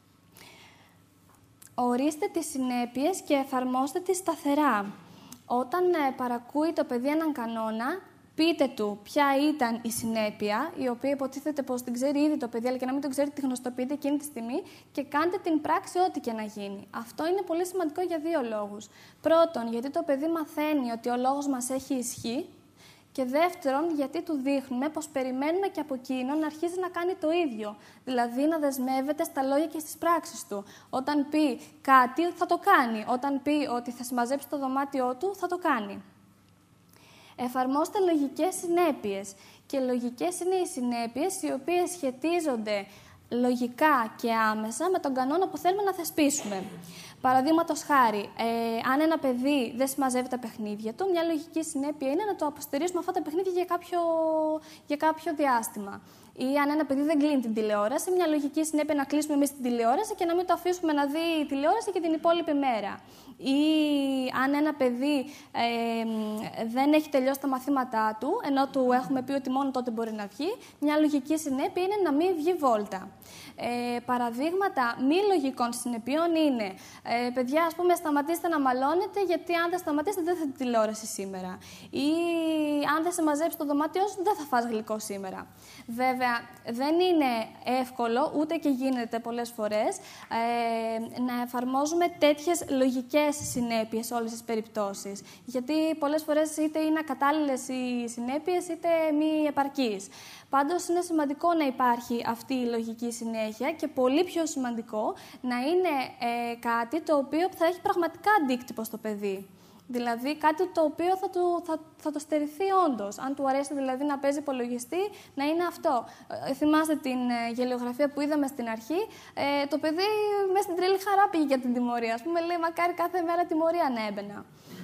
Ορίστε τις συνέπειες και εφαρμόστε τις σταθερά. Όταν παρακούει το παιδί έναν κανόνα, πείτε του ποια ήταν η συνέπεια, η οποία υποτίθεται πως την ξέρει ήδη το παιδί, αλλά και να μην το ξέρει, τη γνωστοποιείτε εκείνη τη στιγμή και κάντε την πράξη ό,τι και να γίνει. Αυτό είναι πολύ σημαντικό για δύο λόγους. Πρώτον, γιατί το παιδί μαθαίνει ότι ο λόγος μας έχει ισχύ. Και δεύτερον, γιατί του δείχνουμε πως περιμένουμε και από εκείνο να αρχίζει να κάνει το ίδιο. Δηλαδή, να δεσμεύεται στα λόγια και στις πράξεις του. Όταν πει κάτι, θα το κάνει. Όταν πει ότι θα συμμαζέψει το δωμάτιό του, θα το κάνει. Εφαρμόστε λογικές συνέπειες. Και λογικές είναι οι συνέπειες οι οποίες σχετίζονται λογικά και άμεσα με τον κανόνα που θέλουμε να θεσπίσουμε. Παραδείγματος χάρη, αν ένα παιδί δεν συμμαζεύει τα παιχνίδια του, μια λογική συνέπεια είναι να το αποστερήσουμε αυτά τα παιχνίδια για κάποιο διάστημα. Ή αν ένα παιδί δεν κλείνει την τηλεόραση, μια λογική συνέπεια να κλείσουμε εμείς την τηλεόραση και να μην το αφήσουμε να δει τηλεόραση και την υπόλοιπη μέρα. Ή αν ένα παιδί δεν έχει τελειώσει τα μαθήματά του, ενώ του έχουμε πει ότι μόνο τότε μπορεί να βγει, μια λογική συνέπεια είναι να μην βγει βόλτα. Παραδείγματα μη λογικών συνεπειών είναι παιδιά, ας πούμε, σταματήστε να μαλώνετε, γιατί αν δεν σταματήσετε δεν θα δείτε τηλεόραση σήμερα. Ή αν δεν σε μαζέψει το δωμάτιό σου, δεν θα φας γλυκό σήμερα. Βέβαια, δεν είναι εύκολο, ούτε και γίνεται πολλές φορές, να εφαρμόζουμε τέτοιες λογικές συνέπειες σε όλες τις περιπτώσεις. Γιατί πολλές φορές είτε είναι ακατάλληλες οι συνέπειες, είτε μη επαρκείς. Πάντως, είναι σημαντικό να υπάρχει αυτή η λογική συνέχεια και πολύ πιο σημαντικό να είναι κάτι το οποίο θα έχει πραγματικά αντίκτυπο στο παιδί. Δηλαδή, κάτι το οποίο θα το στερηθεί όντως. Αν του αρέσει δηλαδή να παίζει υπολογιστή, να είναι αυτό. Θυμάστε την γελιογραφία που είδαμε στην αρχή. Το παιδί μέσα στην τρελή χαρά πήγε για την τιμωρία. Ας πούμε, λέει, μακάρι κάθε μέρα τιμωρία να έμπαινα.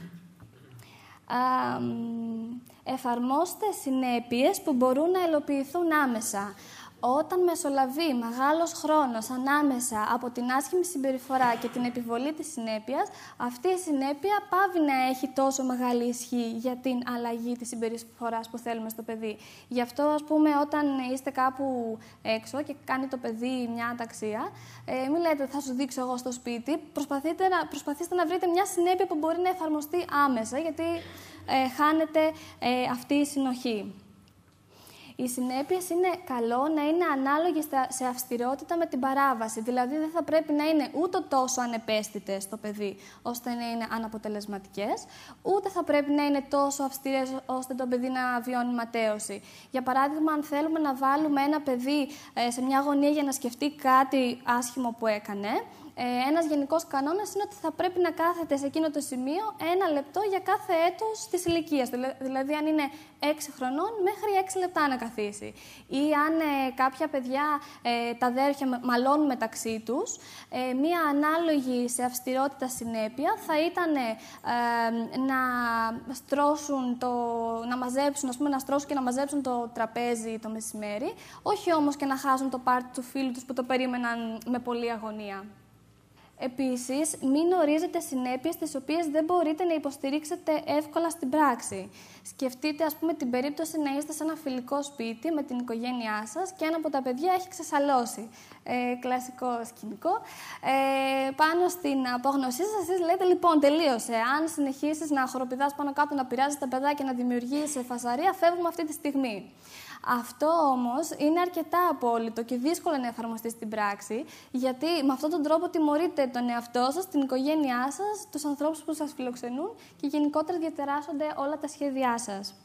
Εφαρμόστε συνέπειες που μπορούν να υλοποιηθούν άμεσα. Όταν μεσολαβεί μεγάλος χρόνος ανάμεσα από την άσχημη συμπεριφορά και την επιβολή της συνέπειας, αυτή η συνέπεια πάβει να έχει τόσο μεγάλη ισχύ για την αλλαγή της συμπεριφοράς που θέλουμε στο παιδί. Γι' αυτό, ας πούμε, όταν είστε κάπου έξω και κάνει το παιδί μια αταξία, μην λέτε θα σου δείξω εγώ στο σπίτι, προσπαθήστε να βρείτε μια συνέπεια που μπορεί να εφαρμοστεί άμεσα, γιατί χάνεται αυτή η συνοχή. Οι συνέπειες είναι καλό να είναι ανάλογες σε αυστηρότητα με την παράβαση. Δηλαδή, δεν θα πρέπει να είναι ούτε τόσο ανεπαίσθητες στο παιδί, ώστε να είναι αναποτελεσματικές, ούτε θα πρέπει να είναι τόσο αυστηρές, ώστε το παιδί να βιώνει ματαίωση. Για παράδειγμα, αν θέλουμε να βάλουμε ένα παιδί σε μια γωνία για να σκεφτεί κάτι άσχημο που έκανε, ένας γενικός κανόνας είναι ότι θα πρέπει να κάθεται σε εκείνο το σημείο 1 λεπτό για κάθε έτος της ηλικίας. Δηλαδή, αν είναι 6 χρονών, μέχρι 6 λεπτά να καθίσει. Ή αν κάποια παιδιά, τα αδέρφια, μαλώνουν μεταξύ τους, μία ανάλογη σε αυστηρότητα συνέπεια θα ήταν να μαζέψουν, ας πούμε, να στρώσουν και να μαζέψουν το τραπέζι το μεσημέρι, όχι όμως και να χάσουν το πάρτι του φίλου τους που το περίμεναν με πολλή αγωνία. Επίσης, μην ορίζετε συνέπειες τις οποίες δεν μπορείτε να υποστηρίξετε εύκολα στην πράξη. Σκεφτείτε, ας πούμε, την περίπτωση να είστε σε ένα φιλικό σπίτι με την οικογένειά σας και ένα από τα παιδιά έχει ξεσαλώσει. Κλασικό σκηνικό. Πάνω στην απόγνωσή σας, εσείς λέτε, λοιπόν, τελείωσε. Αν συνεχίσεις να χοροπηδάς πάνω κάτω, να πειράζεις τα παιδάκια, να δημιουργείς φασαρία, φεύγουμε αυτή τη στιγμή. Αυτό όμως είναι αρκετά απόλυτο και δύσκολο να εφαρμοστεί στην πράξη, γιατί με αυτόν τον τρόπο τιμωρείτε τον εαυτό σας, την οικογένειά σας, τους ανθρώπους που σας φιλοξενούν και γενικότερα διαταράσσονται όλα τα σχέδιά σας.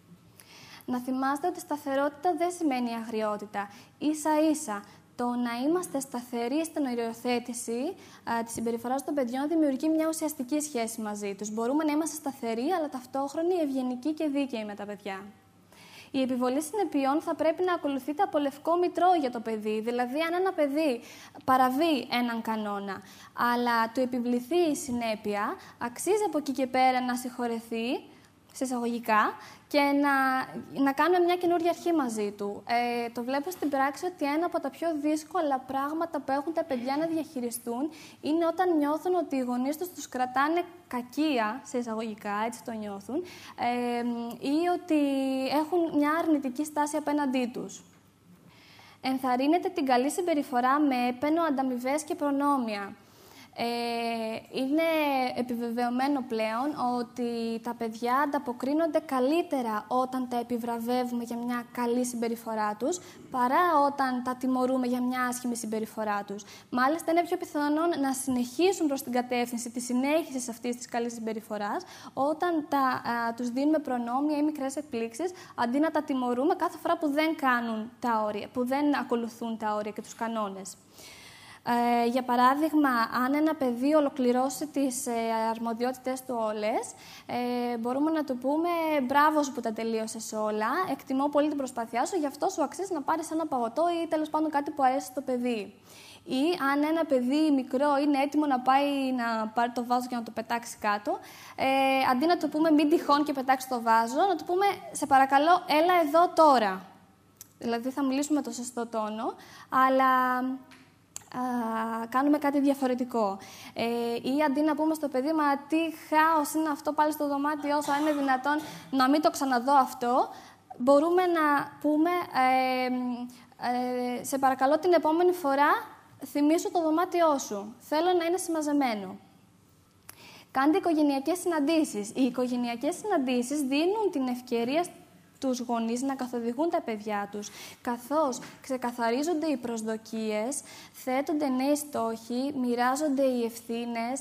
Να θυμάστε ότι σταθερότητα δεν σημαίνει αγριότητα. Ίσα-ίσα, το να είμαστε σταθεροί στην οριοθέτηση της συμπεριφοράς των παιδιών δημιουργεί μια ουσιαστική σχέση μαζί τους. Μπορούμε να είμαστε σταθεροί, αλλά ταυτόχρονοι ευγενικοί και δίκαιοι με τα παιδιά. Η επιβολή συνεπειών θα πρέπει να ακολουθείται από λευκό μητρό για το παιδί. Δηλαδή, αν ένα παιδί παραβεί έναν κανόνα, αλλά του επιβληθεί η συνέπεια, αξίζει από εκεί και πέρα να συγχωρεθεί, σε εισαγωγικά, και να κάνουμε μια καινούργια αρχή μαζί του. Το βλέπω στην πράξη ότι ένα από τα πιο δύσκολα πράγματα που έχουν τα παιδιά να διαχειριστούν είναι όταν νιώθουν ότι οι γονείς τους κρατάνε κακία, σε εισαγωγικά, έτσι το νιώθουν, ή ότι έχουν μια αρνητική στάση απέναντί τους. Ενθαρρύνετε την καλή συμπεριφορά με έπαινο, ανταμοιβές και προνόμια. Είναι επιβεβαιωμένο πλέον ότι τα παιδιά ανταποκρίνονται καλύτερα όταν τα επιβραβεύουμε για μια καλή συμπεριφορά τους, παρά όταν τα τιμωρούμε για μια άσχημη συμπεριφορά τους. Μάλιστα, είναι πιο πιθανόν να συνεχίσουν προς την κατεύθυνση της συνέχισης αυτής της καλής συμπεριφοράς, όταν τους δίνουμε προνόμια ή μικρές εκπλήξεις, αντί να τα τιμωρούμε κάθε φορά που δεν κάνουν τα όρια, που δεν ακολουθούν τα όρια και τους κανόνες. Για παράδειγμα, αν ένα παιδί ολοκληρώσει τις αρμοδιότητες του όλες, μπορούμε να του πούμε «Μπράβο σου που τα τελείωσες όλα, εκτιμώ πολύ την προσπάθειά σου, γι' αυτό σου αξίζει να πάρεις ένα παγωτό ή τέλος πάντων κάτι που αρέσει στο παιδί». Ή αν ένα παιδί μικρό είναι έτοιμο να πάει να πάρει το βάζο και να το πετάξει κάτω, αντί να του πούμε «Μην τυχόν και πετάξει το βάζο», να του πούμε «Σε παρακαλώ, έλα εδώ τώρα». Δηλαδή θα μιλήσουμε το σωστό τόνο, αλλά κάνουμε κάτι διαφορετικό. Ή αντί να πούμε στο παιδί «Μα τι χάος είναι αυτό πάλι στο δωμάτιό σου, αν είναι δυνατόν να μην το ξαναδώ αυτό», μπορούμε να πούμε «Σε παρακαλώ την επόμενη φορά θυμήσου το δωμάτιό σου. Θέλω να είναι συμμαζεμένο». Κάντε οικογενειακές συναντήσεις. Οι οικογενειακές συναντήσεις δίνουν την ευκαιρία τους γονείς να καθοδηγούν τα παιδιά τους, καθώς ξεκαθαρίζονται οι προσδοκίες, θέτονται νέοι στόχοι, μοιράζονται οι ευθύνες,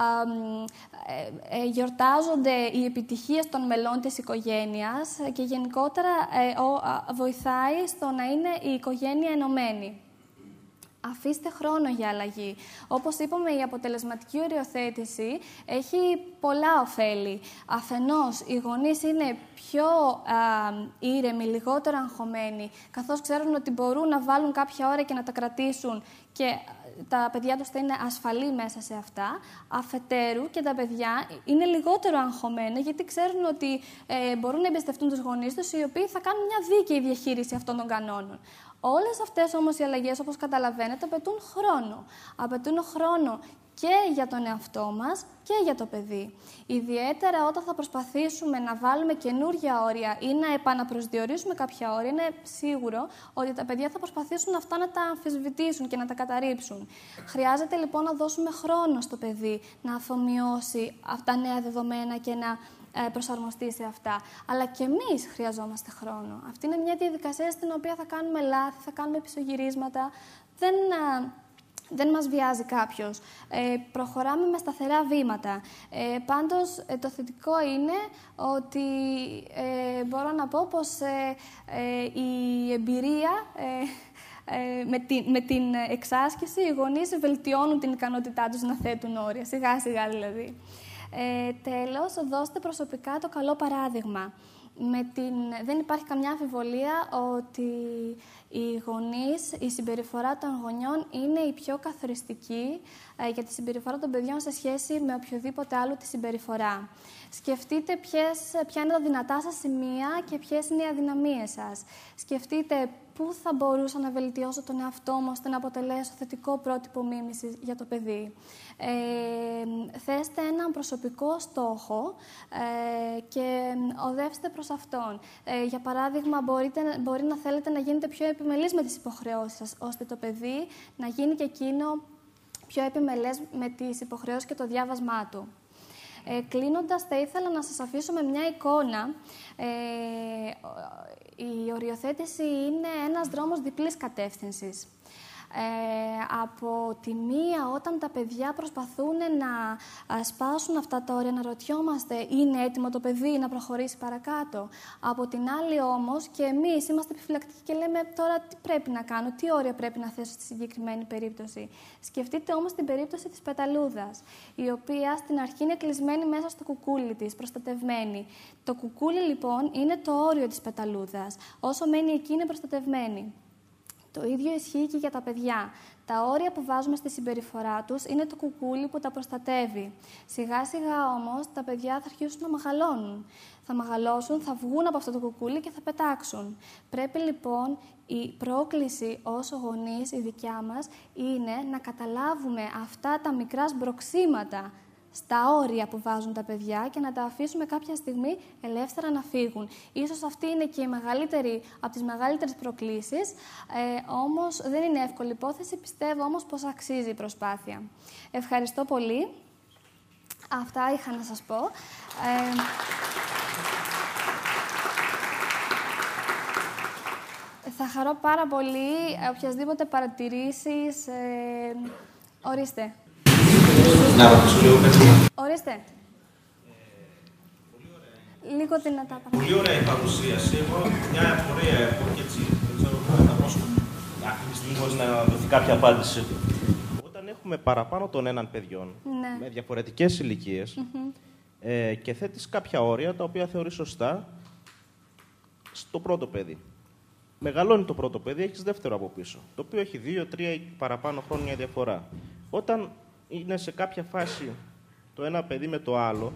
γιορτάζονται οι επιτυχίες των μελών της οικογένειας και γενικότερα βοηθάει στο να είναι η οικογένεια ενωμένη. Αφήστε χρόνο για αλλαγή. Όπως είπαμε, η αποτελεσματική οριοθέτηση έχει πολλά ωφέλη. Αφενός, οι γονείς είναι πιο ήρεμοι, λιγότερο αγχωμένοι, καθώς ξέρουν ότι μπορούν να βάλουν κάποια όρια και να τα κρατήσουν και τα παιδιά τους θα είναι ασφαλή μέσα σε αυτά. Αφετέρου, και τα παιδιά είναι λιγότερο αγχωμένα, γιατί ξέρουν ότι μπορούν να εμπιστευτούν τους γονείς τους, οι οποίοι θα κάνουν μια δίκαιη διαχείριση αυτών των κανόνων. Όλες αυτές όμως οι αλλαγές, όπως καταλαβαίνετε, απαιτούν χρόνο. Απαιτούν χρόνο και για τον εαυτό μας και για το παιδί. Ιδιαίτερα όταν θα προσπαθήσουμε να βάλουμε καινούργια όρια ή να επαναπροσδιορίσουμε κάποια όρια, είναι σίγουρο ότι τα παιδιά θα προσπαθήσουν αυτά να τα αμφισβητήσουν και να τα καταρρύψουν. Χρειάζεται λοιπόν να δώσουμε χρόνο στο παιδί να αφομοιώσει αυτά τα νέα δεδομένα και να προσαρμοστεί σε αυτά. Αλλά και εμείς χρειαζόμαστε χρόνο. Αυτή είναι μια διαδικασία στην οποία θα κάνουμε λάθη, θα κάνουμε πισωγυρίσματα. Δεν μας βιάζει κάποιος. Προχωράμε με σταθερά βήματα. Πάντως, το θετικό είναι ότι μπορώ να πω πως η εμπειρία με την εξάσκηση, οι γονείς βελτιώνουν την ικανότητά τους να θέτουν όρια, σιγά-σιγά δηλαδή. Τέλος, δώστε προσωπικά το καλό παράδειγμα. Δεν υπάρχει καμιά αμφιβολία ότι η συμπεριφορά των γονιών είναι η πιο καθοριστική για τη συμπεριφορά των παιδιών σε σχέση με οποιοδήποτε άλλο τη συμπεριφορά. Σκεφτείτε ποια είναι τα δυνατά σας σημεία και ποιες είναι οι αδυναμίες σας. Σκεφτείτε πού θα μπορούσα να βελτιώσω τον εαυτό μου ώστε να αποτελέσω θετικό πρότυπο μίμησης για το παιδί. Θέστε έναν προσωπικό στόχο και οδεύστε προς αυτόν. Για παράδειγμα, μπορεί να θέλετε να γίνετε πιο επιμελείς με τις υποχρεώσεις σας, ώστε το παιδί να γίνει και εκείνο πιο επιμελές με τις υποχρεώσεις και το διάβασμά του. Κλείνοντας, θα ήθελα να σας αφήσω με μια εικόνα. Η οριοθέτηση είναι ένας δρόμος διπλής κατεύθυνσης. Από τη μία, όταν τα παιδιά προσπαθούν να σπάσουν αυτά τα όρια, να ρωτιόμαστε, είναι έτοιμο το παιδί να προχωρήσει παρακάτω. Από την άλλη όμως, και εμείς είμαστε επιφυλακτικοί και λέμε τώρα τι πρέπει να κάνω, τι όρια πρέπει να θέσω στη συγκεκριμένη περίπτωση. Σκεφτείτε όμως την περίπτωση της πεταλούδας, η οποία στην αρχή είναι κλεισμένη μέσα στο κουκούλι της, προστατευμένη. Το κουκούλι λοιπόν είναι το όριο της πεταλούδας. Όσο μένει εκεί είναι προστατευμένη. Το ίδιο ισχύει και για τα παιδιά. Τα όρια που βάζουμε στη συμπεριφορά τους είναι το κουκούλι που τα προστατεύει. Σιγά σιγά όμως τα παιδιά θα αρχίσουν να μεγαλώνουν. Θα μεγαλώσουν, θα βγουν από αυτό το κουκούλι και θα πετάξουν. Πρέπει λοιπόν η πρόκληση ως γονείς, η δικιά μας, είναι να καταλάβουμε αυτά τα μικρά σμπροξίματα στα όρια που βάζουν τα παιδιά και να τα αφήσουμε κάποια στιγμή ελεύθερα να φύγουν. Ίσως αυτή είναι και η μεγαλύτερη, από τις μεγαλύτερες προκλήσεις, όμως δεν είναι εύκολη υπόθεση, πιστεύω όμως πως αξίζει η προσπάθεια. Ευχαριστώ πολύ. Αυτά είχα να σας πω. Θα χαρώ πάρα πολύ οποιασδήποτε παρατηρήσεις. Ορίστε. Ορίστε. Λίγο δυνατά. Πολύ ωραία η παρουσίαση. Εγώ μια απορία έχω και έτσι δεν ξέρω κατά πόσο αυτή τη στιγμή μπορεί να δοθεί κάποια απάντηση. Όταν έχουμε παραπάνω των έναν παιδιών, με διαφορετικές ηλικίες, και θέτεις κάποια όρια τα οποία θεωρείς σωστά στο πρώτο παιδί. Μεγαλώνει το πρώτο παιδί, έχεις δεύτερο από πίσω, το οποίο έχει 2-3 παραπάνω χρόνια διαφορά. Όταν είναι σε κάποια φάση το ένα παιδί με το άλλο,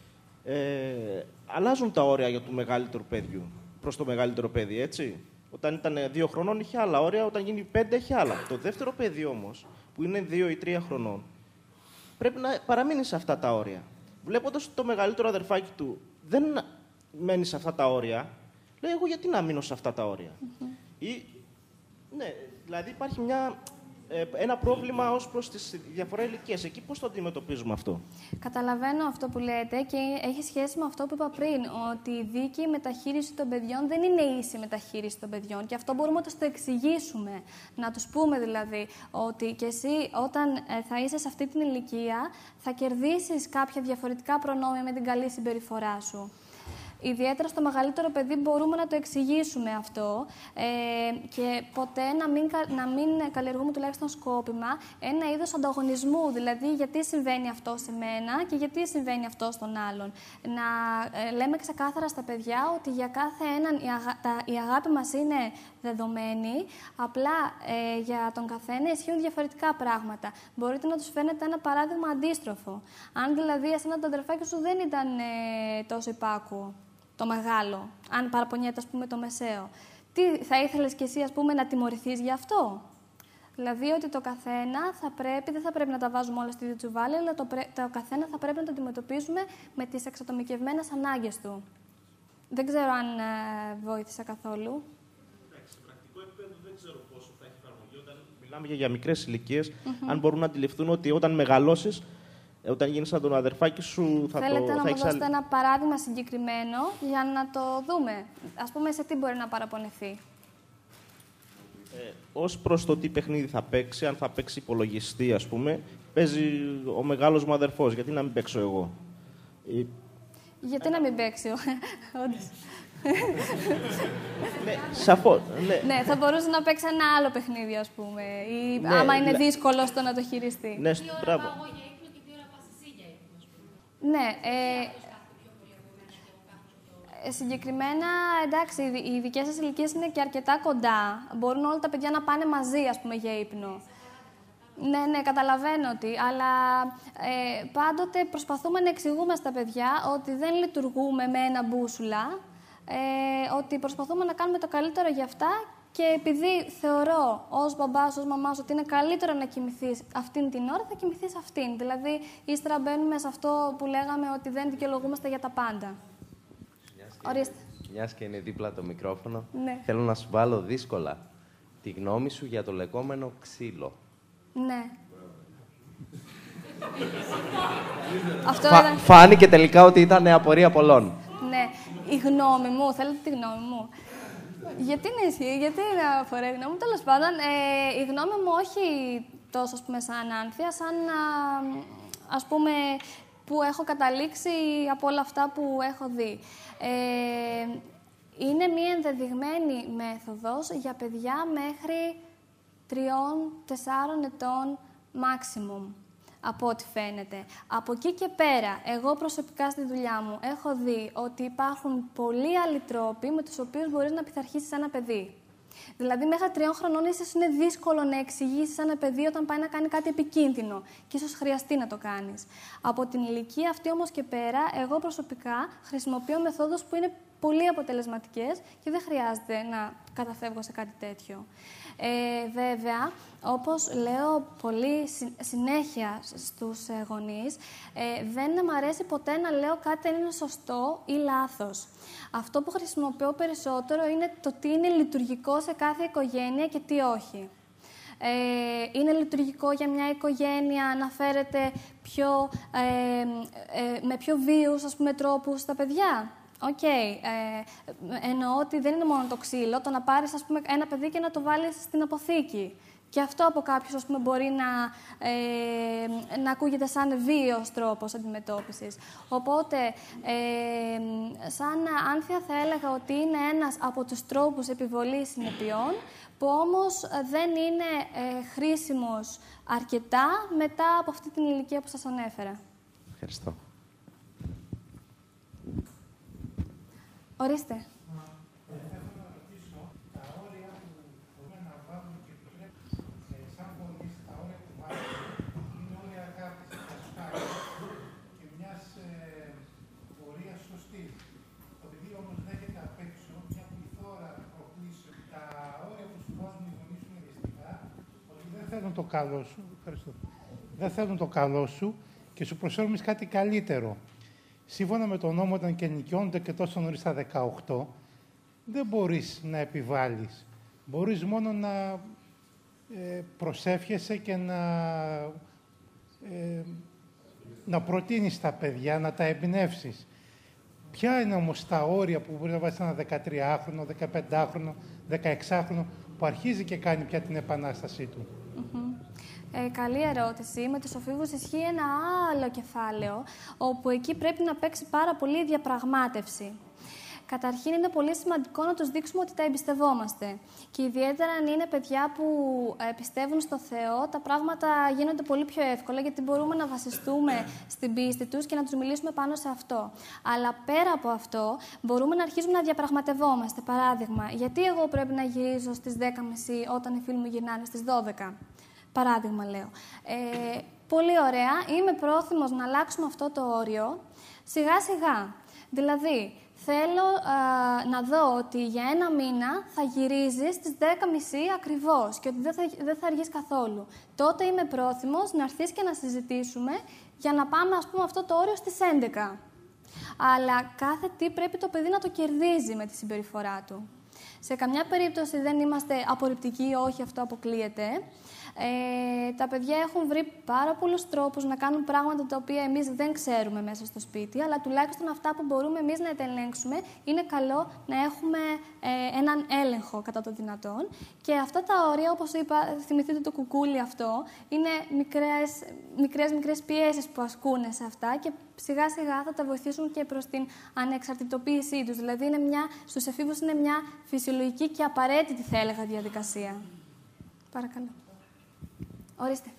αλλάζουν τα όρια για το μεγαλύτερο παιδιού προς το μεγαλύτερο παιδί, έτσι. Όταν ήταν 2 χρονών είχε άλλα όρια, όταν γίνει 5 έχει άλλα. Το δεύτερο παιδί όμως, που είναι 2 ή 3 χρονών, πρέπει να παραμείνει σε αυτά τα όρια. Βλέποντας ότι το μεγαλύτερο αδερφάκι του δεν μένει σε αυτά τα όρια, λέει εγώ γιατί να μείνω σε αυτά τα όρια. Ή, ναι, δηλαδή υπάρχει ένα πρόβλημα ως προς τις διαφορές ηλικίες. Εκεί πώς το αντιμετωπίζουμε αυτό? Καταλαβαίνω αυτό που λέτε και έχει σχέση με αυτό που είπα πριν, ότι η δίκαιη μεταχείριση των παιδιών δεν είναι ίση μεταχείριση των παιδιών και αυτό μπορούμε να τους το εξηγήσουμε. Να τους πούμε δηλαδή ότι και εσύ όταν θα είσαι σε αυτή την ηλικία θα κερδίσεις κάποια διαφορετικά προνόμια με την καλή συμπεριφορά σου. Ιδιαίτερα στο μεγαλύτερο παιδί μπορούμε να το εξηγήσουμε αυτό και ποτέ να μην καλλιεργούμε τουλάχιστον σκόπιμα ένα είδος ανταγωνισμού. Δηλαδή, γιατί συμβαίνει αυτό σε μένα και γιατί συμβαίνει αυτό στον άλλον. Να λέμε ξεκάθαρα στα παιδιά ότι για κάθε έναν η αγάπη μας είναι δεδομένη, απλά για τον καθένα ισχύουν διαφορετικά πράγματα. Μπορείτε να τους φαίνετε ένα παράδειγμα αντίστροφο. Αν δηλαδή εσένα το αδερφάκι σου δεν ήταν τόσο υπάκουο, το μεγάλο, αν παραπονιέται, ας πούμε, το μεσαίο. Τι θα ήθελες κι εσύ, ας πούμε, να τιμωρηθείς γι' αυτό? Δηλαδή ότι το καθένα δεν θα πρέπει να τα βάζουμε όλα στη ίδια τσουβάλη, αλλά το καθένα θα πρέπει να το αντιμετωπίζουμε με τις εξατομικευμένες ανάγκες του. Δεν ξέρω αν βοήθησα καθόλου. Εντάξει, σε πρακτικό επίπεδο δεν ξέρω πόσο θα έχει εφαρμογή. Όταν μιλάμε για μικρές ηλικίες, αν μπορούν να αντιληφθούν ότι όταν μεγαλώσεις, όταν γίνεις σαν τον αδερφάκι σου, Θέλετε να μου δώσετε ένα παράδειγμα συγκεκριμένο για να το δούμε. Ας πούμε, σε τι μπορεί να παραπονεθεί. Ως προς το τι παιχνίδι θα παίξει, αν θα παίξει υπολογιστή, ας πούμε, παίζει ο μεγάλος μου αδερφός. Γιατί να μην παίξω εγώ? Γιατί να μην παίξει όντως. Ναι, σαφώς. Ναι, θα μπορούσε να παίξει ένα άλλο παιχνίδι, ας πούμε. Ή άμα είναι δύσκολο στο να το χειριστεί. Ναι, μπράβο. Ναι, συγκεκριμένα, εντάξει, οι δικές σας ηλικίες είναι και αρκετά κοντά. Μπορούν όλα τα παιδιά να πάνε μαζί, ας πούμε, για ύπνο. Ναι, καταλαβαίνω ότι, αλλά πάντοτε προσπαθούμε να εξηγούμε στα παιδιά ότι δεν λειτουργούμε με ένα μπούσουλα, ότι προσπαθούμε να κάνουμε το καλύτερο για αυτά. Και επειδή θεωρώ ως μπαμπάς, ως μαμάς, ότι είναι καλύτερο να κοιμηθείς αυτήν την ώρα, θα κοιμηθείς αυτήν. Δηλαδή, ύστερα μπαίνουμε σε αυτό που λέγαμε ότι δεν δικαιολογούμαστε για τα πάντα. Μιας και είναι δίπλα το μικρόφωνο, ναι. Θέλω να σου βάλω δύσκολα τη γνώμη σου για το λεγόμενο ξύλο. Ναι. Αυτό Φάνηκε τελικά ότι ήταν απορία πολλών. Ναι. Η γνώμη μου, θέλετε τη γνώμη μου? Γιατί είναι ισχύει, γιατί να φοράει γνώμη μου. Τέλος πάντων, η γνώμη μου όχι τόσο, ας πούμε, σαν Άνθια, σαν, ας πούμε, που έχω καταλήξει από όλα αυτά που έχω δει. Είναι μία ενδεδειγμένη μέθοδος για παιδιά μέχρι 3-4 ετών maximum, από ό,τι φαίνεται. Από εκεί και πέρα, εγώ προσωπικά στη δουλειά μου έχω δει ότι υπάρχουν πολλοί άλλοι τρόποι με τους οποίους μπορείς να πειθαρχήσεις ένα παιδί. Δηλαδή, μέχρι 3 χρονών ίσως είναι δύσκολο να εξηγήσεις ένα παιδί όταν πάει να κάνει κάτι επικίνδυνο και ίσως χρειαστεί να το κάνεις. Από την ηλικία αυτή όμως και πέρα, εγώ προσωπικά χρησιμοποιώ μεθόδους που είναι πολύ αποτελεσματικές και δεν χρειάζεται να καταφεύγω σε κάτι τέτοιο. Βέβαια, όπως λέω πολύ συνέχεια στους γονείς, δεν μ' αρέσει ποτέ να λέω κάτι είναι σωστό ή λάθος. Αυτό που χρησιμοποιώ περισσότερο είναι το τι είναι λειτουργικό σε κάθε οικογένεια και τι όχι. Είναι λειτουργικό για μια οικογένεια να φέρετε με πιο βίους, ας πούμε, τρόπους στα παιδιά. Οκ. Εννοώ ότι δεν είναι μόνο το ξύλο, το να πάρεις, ας πούμε, ένα παιδί και να το βάλεις στην αποθήκη. Και αυτό από κάποιους, ας πούμε, μπορεί να ακούγεται σαν βίαιος τρόπος αντιμετώπισης. Οπότε, σαν Άνθια θα έλεγα ότι είναι ένας από τους τρόπους επιβολής συνεπειών, που όμως δεν είναι χρήσιμος αρκετά μετά από αυτή την ηλικία που σας ανέφερα. Ευχαριστώ. Ορίστε. Θέλω να ρωτήσω τα όρια που μπορούμε να βάλουμε και πρέπει σαν γονείς, τα όρια που βάζουμε είναι όρια αγάπης, ασκάρης και μιας πορείας σωστής. Το παιδί όμως δέχεται απ' έξω μια πληθώρα προκλήσεων. Τα όρια που σου βάζουν οι γονείς σου είναι ρεστικά, ότι δεν θέλουν το καλό σου, δεν θέλουν το καλό σου και σου προσφέρουν κάτι καλύτερο. Σύμφωνα με τον νόμο, όταν και νοικιώνονται και τόσο νωρίς στα 18, δεν μπορείς να επιβάλλεις. Μπορείς μόνο να προσεύχεσαι και να προτείνεις τα παιδιά, να τα εμπνεύσεις. Ποια είναι όμως τα όρια που μπορεί να βάλεις ένα 13χρονο, 15χρονο, 16χρονο, που αρχίζει και κάνει πια την επανάστασή του. Καλή ερώτηση. Με τους εφήβους ισχύει ένα άλλο κεφάλαιο, όπου εκεί πρέπει να παίξει πάρα πολύ η διαπραγμάτευση. Καταρχήν, είναι πολύ σημαντικό να τους δείξουμε ότι τα εμπιστευόμαστε. Και ιδιαίτερα αν είναι παιδιά που πιστεύουν στο Θεό, τα πράγματα γίνονται πολύ πιο εύκολα, γιατί μπορούμε να βασιστούμε στην πίστη τους και να τους μιλήσουμε πάνω σε αυτό. Αλλά πέρα από αυτό, μπορούμε να αρχίσουμε να διαπραγματευόμαστε. Παράδειγμα, γιατί εγώ πρέπει να γυρίζω στις 10.30 όταν οι φίλοι μου γυρνάνε στις 12. Παράδειγμα, λέω. Πολύ ωραία. Είμαι πρόθυμος να αλλάξουμε αυτό το όριο σιγά-σιγά. Δηλαδή, θέλω να δω ότι για 1 μήνα θα γυρίζεις στις 10.30 ακριβώς και ότι δεν θα αργείς καθόλου. Τότε είμαι πρόθυμος να έρθεις και να συζητήσουμε για να πάμε, ας πούμε, αυτό το όριο στις 11. Αλλά κάθε τι πρέπει το παιδί να το κερδίζει με τη συμπεριφορά του. Σε καμιά περίπτωση δεν είμαστε απορριπτικοί, όχι, αυτό αποκλείεται. Τα παιδιά έχουν βρει πάρα πολλούς τρόπους να κάνουν πράγματα τα οποία εμείς δεν ξέρουμε μέσα στο σπίτι, αλλά τουλάχιστον αυτά που μπορούμε εμείς να ελέγξουμε, είναι καλό να έχουμε έναν έλεγχο κατά το δυνατόν. Και αυτά τα όρια, όπως είπα, θυμηθείτε το κουκούλι αυτό, είναι μικρές πιέσεις που ασκούν σε αυτά και σιγά σιγά θα τα βοηθήσουν και προς την ανεξαρτητοποίησή τους. Δηλαδή, στους εφήβους είναι μια φυσιολογική και απαραίτητη, θα έλεγα, διαδικασία. Παρακαλώ. Ορίστε.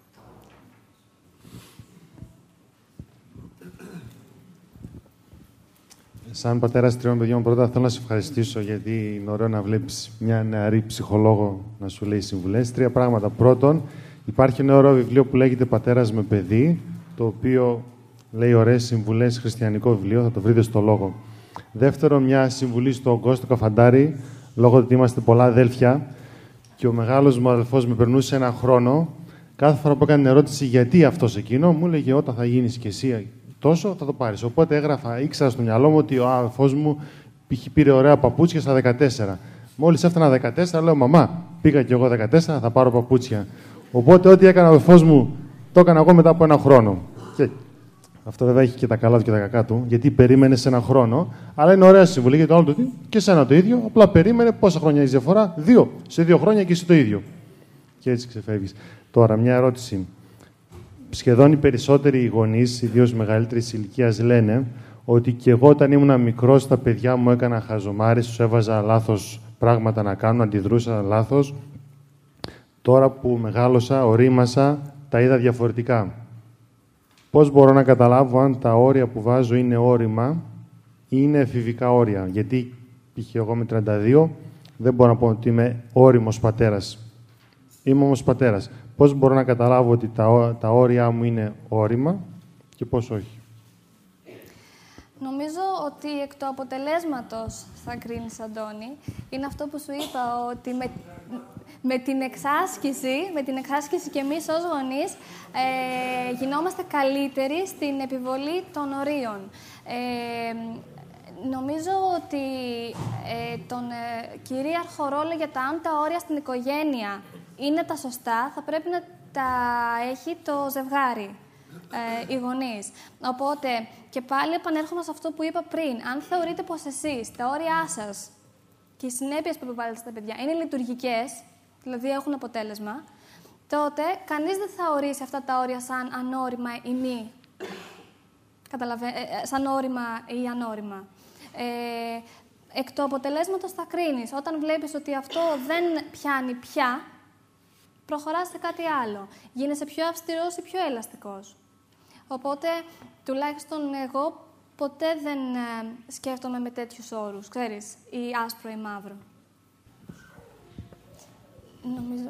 Σαν πατέρας 3 παιδιών, πρώτα θέλω να σε ευχαριστήσω, γιατί είναι ωραίο να βλέπεις μια νεαρή ψυχολόγο να σου λέει συμβουλές. 3 πράγματα. Πρώτον, υπάρχει ένα ωραίο βιβλίο που λέγεται «Πατέρας με παιδί», το οποίο λέει ωραίες συμβουλές, χριστιανικό βιβλίο, θα το βρείτε στο λόγο. Δεύτερον, μια συμβουλή στον Κώστο Καφαντάρη, λόγω ότι είμαστε πολλά αδέλφια και ο μεγάλος μου αδελφός με περνούσε 1 χρόνο. Κάθε φορά που έκανε ερώτηση γιατί αυτός εκείνο, μου έλεγε όταν θα γίνεις κι εσύ τόσο θα το πάρεις. Οπότε ήξερα στο μυαλό μου ότι ο αδελφός μου πήρε ωραία παπούτσια στα 14. Μόλις έφτανα 14, λέω μαμά, πήγα κι εγώ 14, θα πάρω παπούτσια. Οπότε ό,τι έκανε ο αδελφός μου, το έκανα εγώ μετά από 1 χρόνο. Και Αυτό βέβαια έχει και τα καλά του και τα κακά του, γιατί περίμενε σε ένα χρόνο. Αλλά είναι ωραία συμβουλή για το άλλο το και σένα το ίδιο. Απλά περίμενε πόσα χρόνια έχει διαφορά. 2. Σε 2 χρόνια και εσύ το ίδιο. Και έτσι ξεφεύγεις. Τώρα, μια ερώτηση. Σχεδόν οι περισσότεροι γονείς, ιδίως μεγαλύτερης ηλικίας, λένε ότι και εγώ όταν ήμουν μικρός, τα παιδιά μου έκανα χαζομάρες, τους έβαζα λάθος πράγματα να κάνουν, αντιδρούσα λάθος. Τώρα που μεγάλωσα, ορίμασα, τα είδα διαφορετικά. Πώς μπορώ να καταλάβω αν τα όρια που βάζω είναι όρημα ή είναι εφηβικά όρια? Γιατί, π.χ. εγώ με 32, δεν μπορώ να πω ότι είμαι όριμος πατέρας. Είμαι όμως πατέρας. Πώς μπορώ να καταλάβω ότι τα όρια μου είναι όρημα και πώς όχι? Νομίζω ότι εκ του αποτελέσματος θα κρίνεις, Αντώνη. Είναι αυτό που σου είπα, ότι με την εξάσκηση και εμείς ως γονείς γινόμαστε καλύτεροι στην επιβολή των ορίων. Νομίζω ότι τον κυρίαρχο ρόλο για τα αν τα όρια στην οικογένεια είναι τα σωστά, θα πρέπει να τα έχει το ζευγάρι, οι γονείς. Οπότε, και πάλι επανέρχομαι σε αυτό που είπα πριν. Αν θεωρείτε πως εσείς, τα όρια σας και οι συνέπειες που επιβάλλετε στα παιδιά είναι λειτουργικές, δηλαδή έχουν αποτέλεσμα, τότε κανείς δεν θα ορίσει αυτά τα όρια σαν ανώριμα ή μη. Σαν όριμα ή ανώριμα. Εκ του αποτελέσματος θα κρίνεις. Όταν βλέπεις ότι αυτό δεν πιάνει πια, προχωράς σε κάτι άλλο. Γίνεσαι πιο αυστηρός ή πιο ελαστικός. Οπότε, τουλάχιστον εγώ, ποτέ δεν σκέφτομαι με τέτοιους όρους, ξέρεις, ή άσπρο ή μαύρο. Νομίζω...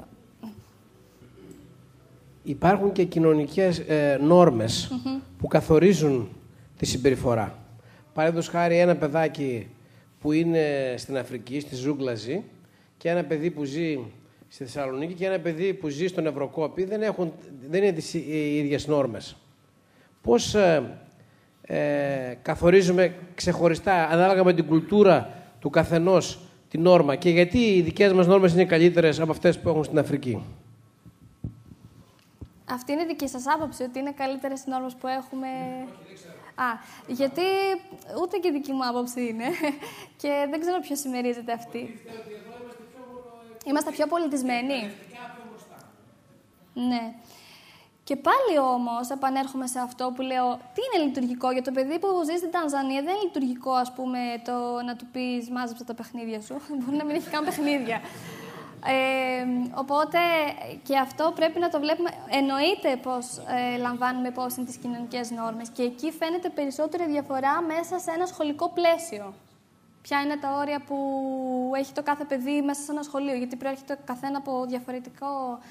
Υπάρχουν και κοινωνικές νόρμες που καθορίζουν τη συμπεριφορά. Παραδείγματος χάρη, ένα παιδάκι που είναι στην Αφρική, στη ζούγκλα ζει, και ένα παιδί που ζει στη Θεσσαλονίκη και ένα παιδί που ζει στον Ευρωκόπη, δεν είναι τις ίδιες νόρμες. Πώς καθορίζουμε ξεχωριστά, ανάλογα με την κουλτούρα του καθενός, την νόρμα, και γιατί οι δικές μας νόρμες είναι καλύτερες από αυτές που έχουν στην Αφρική? Αυτή είναι η δική σας άποψη, ότι είναι καλύτερες οι νόρμες που έχουμε? Γιατί ούτε και η δική μου άποψη είναι και δεν ξέρω ποιος συμμερίζεται αυτή. Είμαστε πιο πολιτισμένοι. Ναι. Και πάλι όμως επανέρχομαι σε αυτό που λέω, τι είναι λειτουργικό για το παιδί που ζει στην Τανζανία? Δεν είναι λειτουργικό, ας πούμε, το να του πεις μάζεψε τα παιχνίδια σου. Μπορεί να μην έχει καν παιχνίδια. Οπότε και αυτό πρέπει να το βλέπουμε. Εννοείται πως λαμβάνουμε υπόψη τις κοινωνικές νόρμες και εκεί φαίνεται περισσότερη διαφορά μέσα σε ένα σχολικό πλαίσιο. Ποια είναι τα όρια που έχει το κάθε παιδί μέσα σε ένα σχολείο, γιατί προέρχεται καθένα από διαφορετικό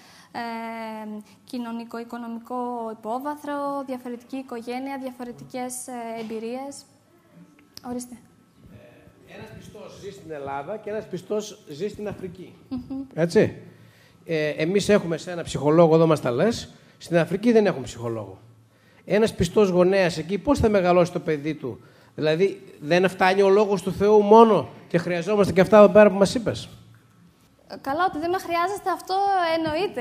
κοινωνικό-οικονομικό υπόβαθρο, διαφορετική οικογένεια, διαφορετικές εμπειρίες. Ορίστε. Ένας πιστός ζει στην Ελλάδα και ένας πιστός ζει στην Αφρική. Έτσι. Εμείς έχουμε σε ένα ψυχολόγο, εδώ μας τα λες. Στην Αφρική δεν έχουμε ψυχολόγο. Ένας πιστός γονέας εκεί πώς θα μεγαλώσει το παιδί του? Δηλαδή, δεν φτάνει ο λόγος του Θεού μόνο και χρειαζόμαστε και αυτά εδώ πέρα που μας είπες? Καλά, ότι δεν με χρειάζεστε, αυτό εννοείται.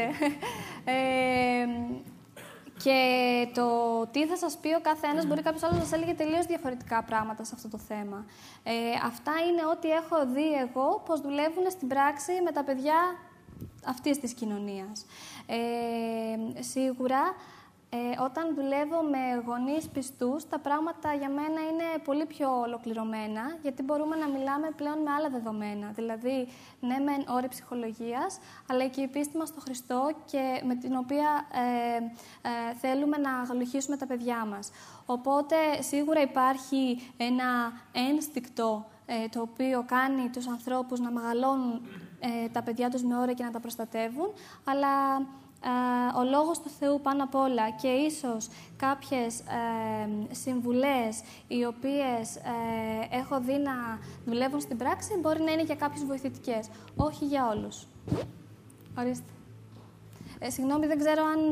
Και το τι θα σας πει ο καθένας, μπορεί κάποιος άλλος να σας έλεγε τελείως διαφορετικά πράγματα σε αυτό το θέμα. Αυτά είναι ό,τι έχω δει εγώ, πώς δουλεύουν στην πράξη με τα παιδιά αυτής της κοινωνίας. Σίγουρα, όταν δουλεύω με γονείς πιστούς, τα πράγματα για μένα είναι πολύ πιο ολοκληρωμένα, γιατί μπορούμε να μιλάμε πλέον με άλλα δεδομένα. Δηλαδή, ναι, μεν όροι ψυχολογίας, αλλά και η πίστη μας στο Χριστό και με την οποία θέλουμε να αγαλουχίσουμε τα παιδιά μας. Οπότε, σίγουρα υπάρχει ένα ένστικτο το οποίο κάνει τους ανθρώπους να μεγαλώνουν τα παιδιά τους με όρια και να τα προστατεύουν, αλλά ο Λόγος του Θεού πάνω απ' όλα και ίσως κάποιες συμβουλές οι οποίες έχω δει να δουλεύουν στην πράξη μπορεί να είναι για κάποιους βοηθητικές. Όχι για όλους. Ορίστε. Συγγνώμη, δεν ξέρω αν...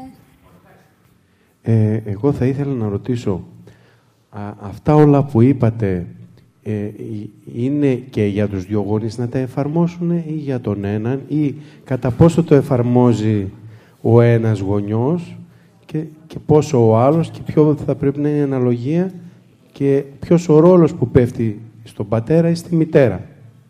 Εγώ θα ήθελα να ρωτήσω, αυτά όλα που είπατε είναι και για τους δυο γονείς να τα εφαρμόσουν ή για τον έναν, ή κατά πόσο το εφαρμόζει ο ένας γονιός και πόσο ο άλλος και ποιο θα πρέπει να είναι η αναλογία και ποιος ο ρόλος που πέφτει στον πατέρα ή στη μητέρα.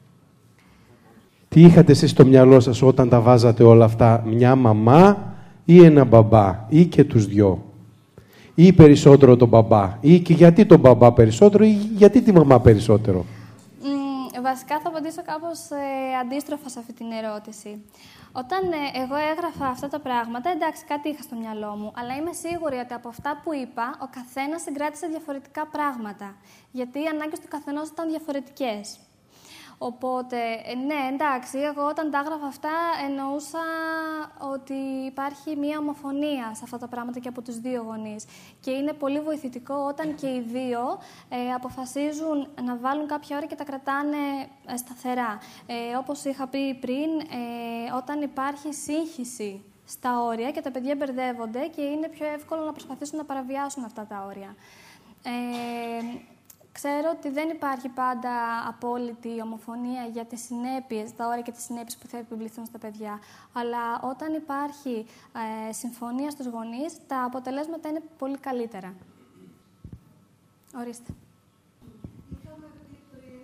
Τι είχατε εσείς στο μυαλό σας όταν τα βάζατε όλα αυτά, μια μαμά ή ένα μπαμπά ή και τους δυο, ή περισσότερο τον μπαμπά, ή και γιατί τον μπαμπά περισσότερο ή γιατί τη μαμά περισσότερο? Βασικά θα απαντήσω κάπως αντίστροφα σε αυτή την ερώτηση. Όταν εγώ έγραφα αυτά τα πράγματα, εντάξει, κάτι είχα στο μυαλό μου, αλλά είμαι σίγουρη ότι από αυτά που είπα, ο καθένας συγκράτησε διαφορετικά πράγματα. Γιατί οι ανάγκες του καθενός ήταν διαφορετικές. Οπότε, ναι, εντάξει, εγώ όταν τα έγραφα αυτά εννοούσα ότι υπάρχει μία ομοφωνία σε αυτά τα πράγματα και από τους δύο γονείς. Και είναι πολύ βοηθητικό όταν και οι δύο αποφασίζουν να βάλουν κάποια όρια και τα κρατάνε σταθερά. Όπως είχα πει πριν, όταν υπάρχει σύγχυση στα όρια και τα παιδιά μπερδεύονται και είναι πιο εύκολο να προσπαθήσουν να παραβιάσουν αυτά τα όρια. Ξέρω ότι δεν υπάρχει πάντα απόλυτη ομοφωνία για τις συνέπειες, τα όρια και τις συνέπειες που θα επιβληθούν στα παιδιά. Αλλά όταν υπάρχει συμφωνία στους γονείς, τα αποτελέσματα είναι πολύ καλύτερα. Ορίστε. Είχαμε πει πριν,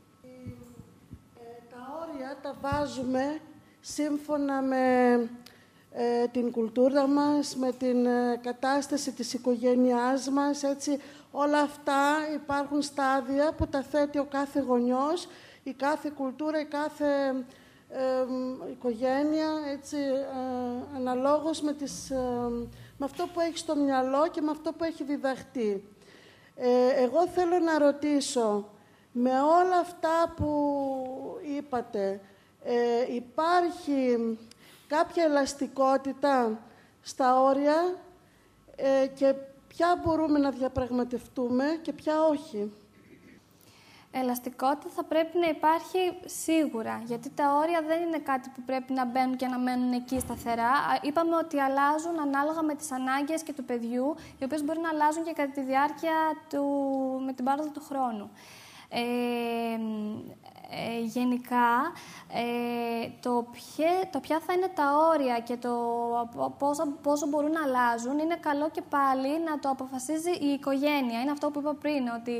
τα όρια τα βάζουμε σύμφωνα με την κουλτούρα μας, με την κατάσταση της οικογένειάς μας, έτσι. Όλα αυτά υπάρχουν στάδια που τα θέτει ο κάθε γονιός, η κάθε κουλτούρα, η κάθε οικογένεια, έτσι, αναλόγως με αυτό που έχει στο μυαλό και με αυτό που έχει διδαχτεί. Εγώ θέλω να ρωτήσω, με όλα αυτά που είπατε, υπάρχει κάποια ελαστικότητα στα όρια και ποια μπορούμε να διαπραγματευτούμε και ποια όχι? Ελαστικότητα θα πρέπει να υπάρχει σίγουρα, γιατί τα όρια δεν είναι κάτι που πρέπει να μπαίνουν και να μένουν εκεί σταθερά. Είπαμε ότι αλλάζουν ανάλογα με τις ανάγκες και του παιδιού, οι οποίες μπορεί να αλλάζουν και κατά τη διάρκεια με την πάροδο του χρόνου. Γενικά, το ποια θα είναι τα όρια και το πόσο μπορούν να αλλάζουν, είναι καλό και πάλι να το αποφασίζει η οικογένεια. Είναι αυτό που είπα πριν, ότι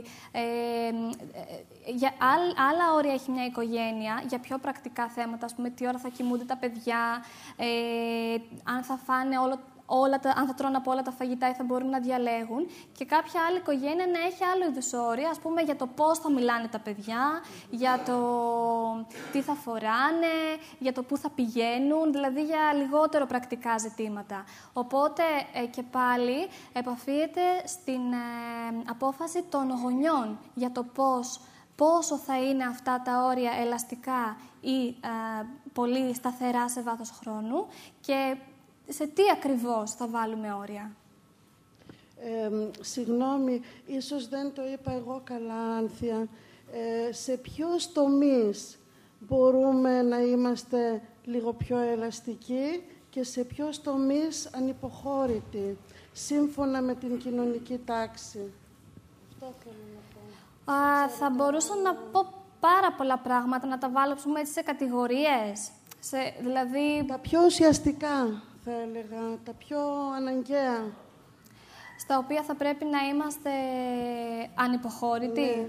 για άλλα όρια έχει μια οικογένεια, για πιο πρακτικά θέματα, ας πούμε, τι ώρα θα κοιμούνται τα παιδιά, αν θα φάνε αν θα τρώνε από όλα τα φαγητά ή θα μπορούν να διαλέγουν, και κάποια άλλη οικογένεια να έχει άλλο είδους όρια, ας πούμε, για το πώς θα μιλάνε τα παιδιά, για το τι θα φοράνε, για το πού θα πηγαίνουν, δηλαδή για λιγότερο πρακτικά ζητήματα. Οπότε και πάλι επαφίεται στην απόφαση των γονιών για το πόσο θα είναι αυτά τα όρια ελαστικά ή πολύ σταθερά σε βάθος χρόνου και σε τι ακριβώς θα βάλουμε όρια. Συγγνώμη, ίσως δεν το είπα εγώ καλά, Άνθια. Σε ποιους τομείς μπορούμε να είμαστε λίγο πιο ελαστικοί και σε ποιους τομείς ανυποχώρητοι, σύμφωνα με την κοινωνική τάξη? Αυτό θέλω να πω. Θα μπορούσα να πω πάρα πολλά πράγματα, να τα βάλω, πούμε, έτσι, σε κατηγορίες. Δηλαδή... Τα πιο ουσιαστικά, θα έλεγα, τα πιο αναγκαία. Στα οποία θα πρέπει να είμαστε ανυποχώρητοι. Ναι.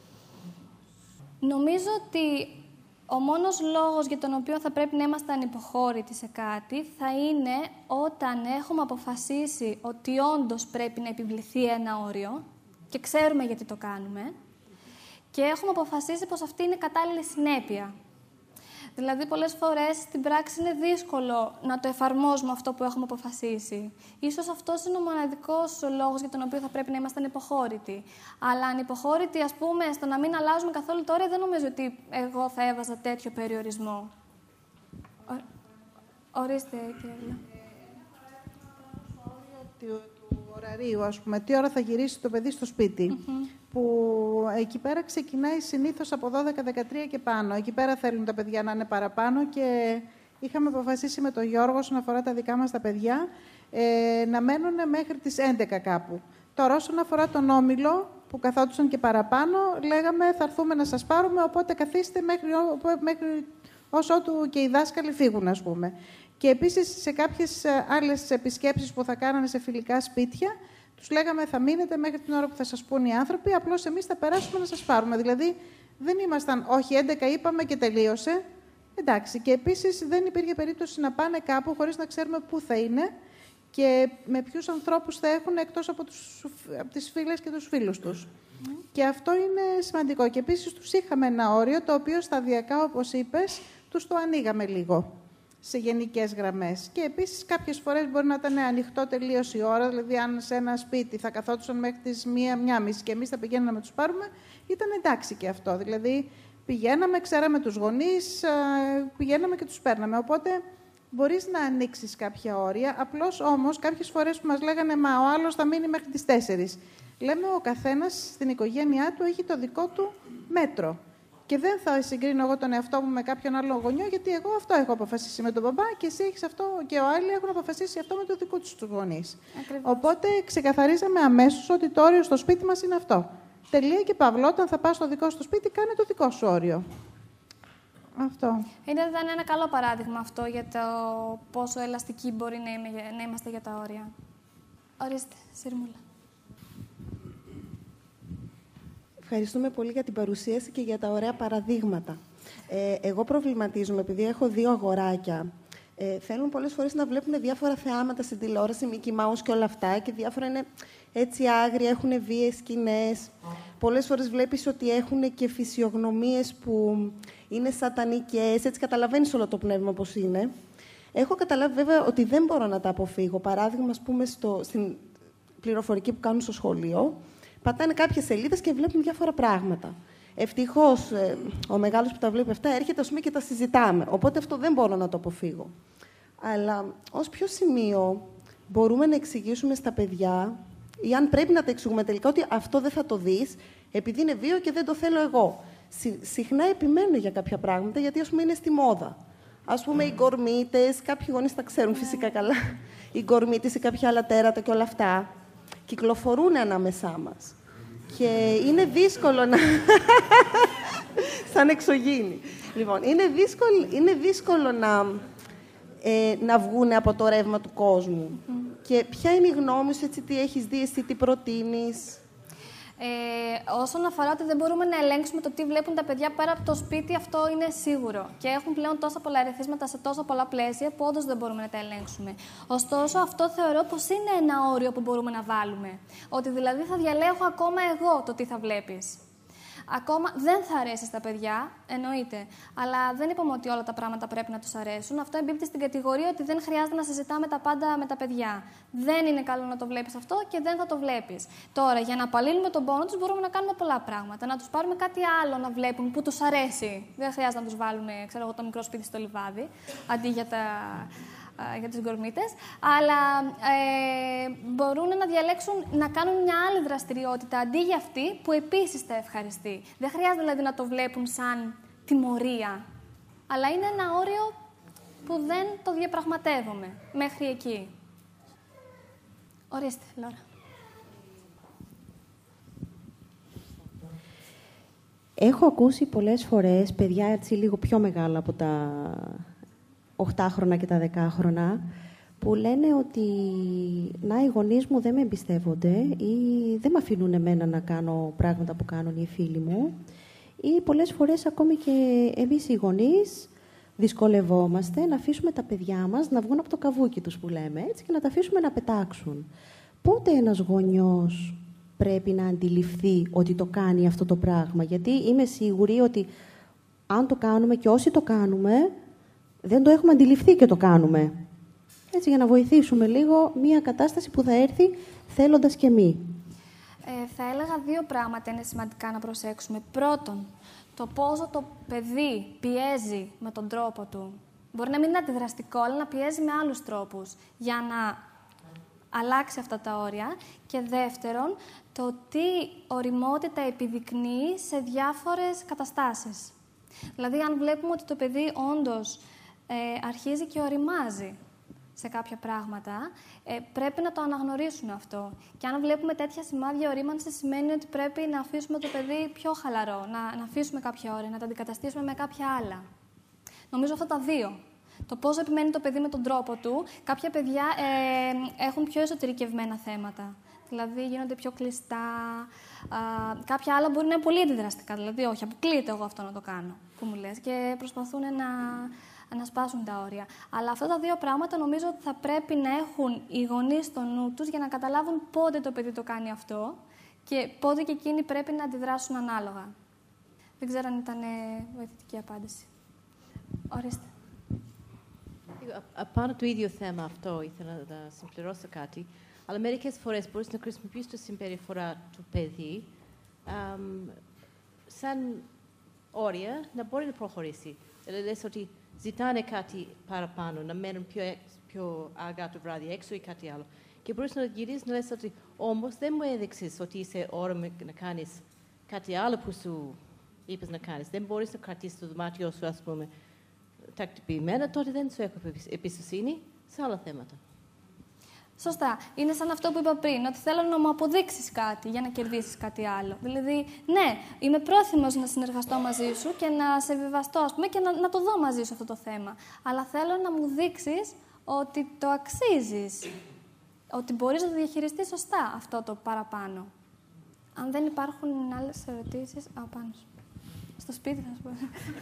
Νομίζω ότι ο μόνος λόγος για τον οποίο θα πρέπει να είμαστε ανυποχώρητοι σε κάτι θα είναι όταν έχουμε αποφασίσει ότι όντως πρέπει να επιβληθεί ένα όριο και ξέρουμε γιατί το κάνουμε και έχουμε αποφασίσει πως αυτή είναι κατάλληλη συνέπεια. Δηλαδή, πολλές φορές στην πράξη είναι δύσκολο να το εφαρμόζουμε αυτό που έχουμε αποφασίσει. Ίσως αυτός είναι ο μοναδικός λόγος για τον οποίο θα πρέπει να είμαστε ανυποχώρητοι. Αλλά ανυποχώρητοι, ας πούμε, στο να μην αλλάζουμε καθόλου τώρα, δεν νομίζω ότι εγώ θα έβαζα τέτοιο περιορισμό. Ορίστε, κύριε. Του ωραρίου, ας πούμε, τι ώρα θα γυρίσει το παιδί στο σπίτι. Που εκεί πέρα ξεκινάει συνήθως από 12-13 και πάνω. Εκεί πέρα θέλουν τα παιδιά να είναι παραπάνω και είχαμε αποφασίσει με τον Γιώργο, όσον αφορά τα δικά μας τα παιδιά, να μένουν μέχρι τις 11 κάπου. Τώρα, όσον αφορά τον Όμιλο, που καθόντουσαν και παραπάνω, λέγαμε θα έρθουμε να σας πάρουμε, οπότε καθίστε μέχρι όσο του και οι δάσκαλοι φύγουν, ας πούμε. Και επίσης σε κάποιες άλλες επισκέψεις που θα κάναμε σε φιλικά σπίτια, τους λέγαμε θα μείνετε μέχρι την ώρα που θα σας πούν οι άνθρωποι, απλώς εμείς θα περάσουμε να σας πάρουμε. Δηλαδή δεν ήμασταν, όχι 11 είπαμε και τελείωσε. Εντάξει. Και επίσης δεν υπήρχε περίπτωση να πάνε κάπου χωρίς να ξέρουμε πού θα είναι και με ποιους ανθρώπους θα έχουν εκτός από τις φίλες και τους φίλους τους. Και αυτό είναι σημαντικό. Και επίσης τους είχαμε ένα όριο, το οποίο σταδιακά, όπως είπες, τους το ανοίγαμε λίγο σε γενικές γραμμές. Και επίσης κάποιες φορές μπορεί να ήταν ανοιχτό τελείως η ώρα, δηλαδή αν σε ένα σπίτι θα καθόντουσαν μέχρι τις 1:30 και εμείς θα πηγαίναμε να τους πάρουμε, ήταν εντάξει και αυτό. Δηλαδή πηγαίναμε, ξέραμε τους γονείς, πηγαίναμε και τους παίρναμε. Οπότε μπορείς να ανοίξεις κάποια όρια, απλώς όμως κάποιες φορές που μας λέγανε «Μα ο άλλος θα μείνει μέχρι τις 4». Λέμε ο καθένας στην οικογένειά του έχει το δικό του μέτρο. Και δεν θα συγκρίνω εγώ τον εαυτό μου με κάποιον άλλο γονιό, γιατί εγώ αυτό έχω αποφασίσει με τον μπαμπά και εσύ έχεις αυτό και ο άλλοι έχουν αποφασίσει αυτό με το δικό τους τους γονείς. Οπότε ξεκαθαρίζαμε αμέσως ότι το όριο στο σπίτι μας είναι αυτό. Τελεία και παύλα. Όταν θα πας στο δικό σου σπίτι, κάνε το δικό σου όριο. Αυτό. Ήταν ένα καλό παράδειγμα αυτό για το πόσο ελαστικοί μπορεί να είμαστε για τα όρια. Ορίστε, Συρμούλα. Ευχαριστούμε πολύ για την παρουσίαση και για τα ωραία παραδείγματα. Εγώ προβληματίζομαι, επειδή έχω 2 αγοράκια. Θέλουν πολλές φορές να βλέπουν διάφορα θεάματα στην τηλεόραση, Mickey Mouse και όλα αυτά, και διάφορα είναι έτσι άγρια, έχουν βίαιες σκηνές. Πολλές φορές βλέπεις ότι έχουν και φυσιογνωμίες που είναι σατανικές, έτσι καταλαβαίνεις όλο το πνεύμα πώς είναι. Έχω καταλάβει βέβαια ότι δεν μπορώ να τα αποφύγω. Παράδειγμα, ας πούμε, στην πληροφορική που κάνουν στο σχολείο, πατάνε κάποιες σελίδες και βλέπουν διάφορα πράγματα. Ευτυχώς, ο μεγάλος που τα βλέπει αυτά έρχεται, ας πούμε, και τα συζητάμε. Οπότε αυτό δεν μπορώ να το αποφύγω. Αλλά ως ποιο σημείο μπορούμε να εξηγήσουμε στα παιδιά, ή αν πρέπει να τα εξηγούμε τελικά, ότι αυτό δεν θα το δεις, επειδή είναι βίαιο και δεν το θέλω εγώ. Συχνά επιμένω για κάποια πράγματα, γιατί, ας πούμε, είναι στη μόδα. Ας πούμε, οι γκορμίτες, κάποιοι γονείς τα ξέρουν φυσικά καλά, οι γκορμίτες ή κάποια άλλα τέρατα και όλα αυτά, κυκλοφορούν ανάμεσά μας. Και είναι δύσκολο να... σαν εξωγήινη. Λοιπόν, είναι δύσκολο να βγούνε από το ρεύμα του κόσμου. Και ποια είναι η γνώμη σου, έτσι, τι έχεις δει εσύ, τι προτείνεις? Όσον αφορά ότι δεν μπορούμε να ελέγξουμε το τι βλέπουν τα παιδιά πέρα από το σπίτι, αυτό είναι σίγουρο. Και έχουν πλέον τόσα πολλά ερεθίσματα σε τόσα πολλά πλαίσια που όντως δεν μπορούμε να τα ελέγξουμε. Ωστόσο, αυτό θεωρώ πως είναι ένα όριο που μπορούμε να βάλουμε. Ότι δηλαδή θα διαλέγω ακόμα εγώ το τι θα βλέπεις. Ακόμα δεν θα αρέσει στα παιδιά, εννοείται. Αλλά δεν είπαμε ότι όλα τα πράγματα πρέπει να τους αρέσουν. Αυτό εμπίπτει στην κατηγορία ότι δεν χρειάζεται να συζητάμε τα πάντα με τα παιδιά. Δεν είναι καλό να το βλέπεις αυτό και δεν θα το βλέπεις. Τώρα, για να απαλύνουμε τον πόνο τους, μπορούμε να κάνουμε πολλά πράγματα. Να τους πάρουμε κάτι άλλο να βλέπουν που τους αρέσει. Δεν χρειάζεται να τους βάλουμε, ξέρω εγώ, το μικρό σπίτι στο λιβάδι, αντί για τις γκορμίτες, αλλά μπορούν να διαλέξουν να κάνουν μια άλλη δραστηριότητα αντί για αυτή που επίσης τα ευχαριστεί. Δεν χρειάζεται δηλαδή να το βλέπουν σαν τιμωρία, αλλά είναι ένα όριο που δεν το διαπραγματεύομαι μέχρι εκεί. Ορίστε, Λόρα. Έχω ακούσει πολλές φορές παιδιά έτσι λίγο πιο μεγάλα από τα 8χρονα και τα 10χρονα, που λένε ότι οι γονείς μου δεν με εμπιστεύονται ή δεν με αφήνουν εμένα να κάνω πράγματα που κάνουν οι φίλοι μου, ή πολλές φορές ακόμη και εμείς οι γονείς δυσκολευόμαστε να αφήσουμε τα παιδιά μας να βγουν από το καβούκι τους, που λέμε, έτσι, και να τα αφήσουμε να πετάξουν. Πότε ένας γονιός πρέπει να αντιληφθεί ότι το κάνει αυτό το πράγμα? Γιατί είμαι σίγουρη ότι αν το κάνουμε και όσοι το κάνουμε, δεν το έχουμε αντιληφθεί και το κάνουμε. Έτσι, για να βοηθήσουμε λίγο μια κατάσταση που θα έρθει θέλοντας και μη. Θα έλεγα 2 πράγματα είναι σημαντικά να προσέξουμε. Πρώτον, το πόσο το παιδί πιέζει με τον τρόπο του. Μπορεί να μην είναι αντιδραστικό, αλλά να πιέζει με άλλους τρόπους για να αλλάξει αυτά τα όρια. Και δεύτερον, το τι ωριμότητα επιδεικνύει σε διάφορες καταστάσεις. Δηλαδή, αν βλέπουμε ότι το παιδί όντως αρχίζει και οριμάζει σε κάποια πράγματα, πρέπει να το αναγνωρίσουμε αυτό. Και αν βλέπουμε τέτοια σημάδια ορίμανσης, σημαίνει ότι πρέπει να αφήσουμε το παιδί πιο χαλαρό, να αφήσουμε κάποια όρια, να τα αντικαταστήσουμε με κάποια άλλα. Νομίζω αυτά τα 2. Το πώς επιμένει το παιδί με τον τρόπο του. Κάποια παιδιά έχουν πιο εσωτερικευμένα θέματα. Δηλαδή γίνονται πιο κλειστά. Κάποια άλλα μπορεί να είναι πολύ αντιδραστικά. Δηλαδή, όχι, αποκλείεται εγώ αυτό να το κάνω, που μου λες. Και προσπαθούν να σπάσουν τα όρια. Αλλά αυτά τα δύο πράγματα νομίζω ότι θα πρέπει να έχουν οι γονείς στο νου τους για να καταλάβουν πότε το παιδί το κάνει αυτό και πότε και εκείνοι πρέπει να αντιδράσουν ανάλογα. Δεν ξέρω αν ήταν βοηθητική απάντηση. Ορίστε. Απάνω του ίδιο θέμα αυτό ήθελα να συμπληρώσω κάτι. Αλλά μερικές φορές μπορείς να χρησιμοποιήσεις τη συμπεριφορά του παιδί σαν όρια να μπορεί να προχωρήσει. Δηλαδή, λες ότι ζητάνε κάτι παραπάνω, να μένουν πιο αργά το βράδυ έξω ή κάτι άλλο. Και μπορείς να γυρίσεις να λες ότι όμως δεν μου έδειξες ότι είσαι όριμο να κάνεις κάτι άλλο που σου είπες να κάνεις. Δεν μπορείς να κρατήσεις το δωμάτιό σου, ας πούμε, τακτοποιημένα, τότε δεν σου έχω εμπιστοσύνη σε άλλα θέματα. Σωστά. Είναι σαν αυτό που είπα πριν, ότι θέλω να μου αποδείξεις κάτι για να κερδίσεις κάτι άλλο. Δηλαδή, ναι, είμαι πρόθυμος να συνεργαστώ μαζί σου και να σε βιβαστώ, ας πούμε, και να το δω μαζί σου αυτό το θέμα. Αλλά θέλω να μου δείξεις ότι το αξίζεις. Ότι μπορείς να το διαχειριστείς σωστά αυτό το παραπάνω. Αν δεν υπάρχουν άλλες ερωτήσεις, πάνω σου. Στο σπίτι θα σου πω.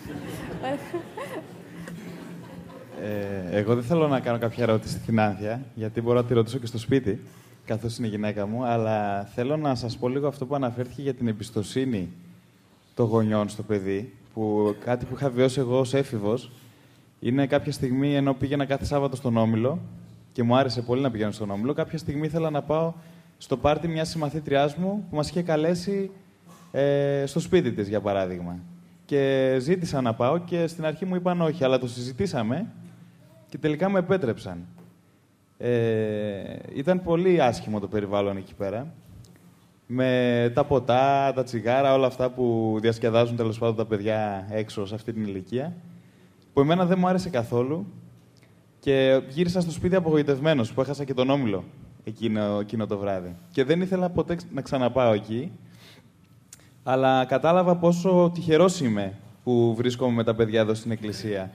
Εγώ δεν θέλω να κάνω κάποια ερώτηση στην Άνθια, γιατί μπορώ να τη ρωτήσω και στο σπίτι, καθώς είναι η γυναίκα μου, αλλά θέλω να σας πω λίγο αυτό που αναφέρθηκε για την εμπιστοσύνη των γονιών στο παιδί, κάτι που είχα βιώσει εγώ ως έφηβος. Είναι κάποια στιγμή, ενώ πήγαινα κάθε Σάββατο στον Όμιλο, και μου άρεσε πολύ να πηγαίνω στον Όμιλο, κάποια στιγμή ήθελα να πάω στο πάρτι μιας συμμαθήτριάς μου, που μας είχε καλέσει στο σπίτι της, για παράδειγμα. Και ζήτησα να πάω και στην αρχή μου είπαν όχι, αλλά το συζητήσαμε και τελικά με επέτρεψαν. Ήταν πολύ άσχημο το περιβάλλον εκεί πέρα. Με τα ποτά, τα τσιγάρα, όλα αυτά που διασκεδάζουν τέλος πάντων τα παιδιά έξω σε αυτή την ηλικία. Που εμένα δεν μου άρεσε καθόλου και γύρισα στο σπίτι απογοητευμένος που έχασα και τον Όμιλο εκείνο το βράδυ. Και δεν ήθελα ποτέ να ξαναπάω εκεί. Αλλά κατάλαβα πόσο τυχερός είμαι που βρίσκομαι με τα παιδιά εδώ στην εκκλησία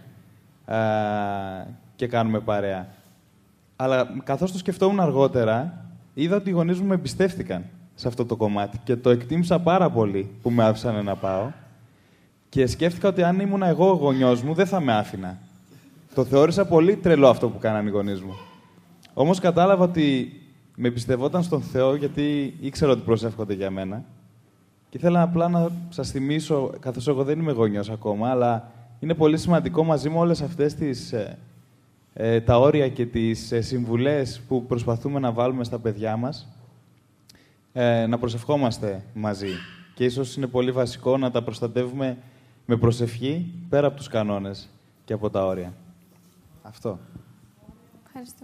και κάνουμε παρέα. Αλλά καθώς το σκεφτόμουν αργότερα, είδα ότι οι γονείς μου με εμπιστεύτηκαν σε αυτό το κομμάτι και το εκτίμησα πάρα πολύ που με άφησαν να πάω και σκέφτηκα ότι αν ήμουν εγώ ο γονιός μου δεν θα με άφηνα. Το θεώρησα πολύ τρελό αυτό που κάνανε οι γονείς μου. Όμως κατάλαβα ότι με εμπιστευόταν στον Θεό γιατί ήξερα ότι προσεύχονται για μένα. Και ήθελα απλά να σας θυμίσω, καθώς εγώ δεν είμαι γονιός ακόμα, αλλά είναι πολύ σημαντικό μαζί με όλες αυτές τα όρια και τις συμβουλές που προσπαθούμε να βάλουμε στα παιδιά μας, να προσευχόμαστε μαζί. Και ίσως είναι πολύ βασικό να τα προστατεύουμε με προσευχή, πέρα από τους κανόνες και από τα όρια. Αυτό. Ευχαριστώ.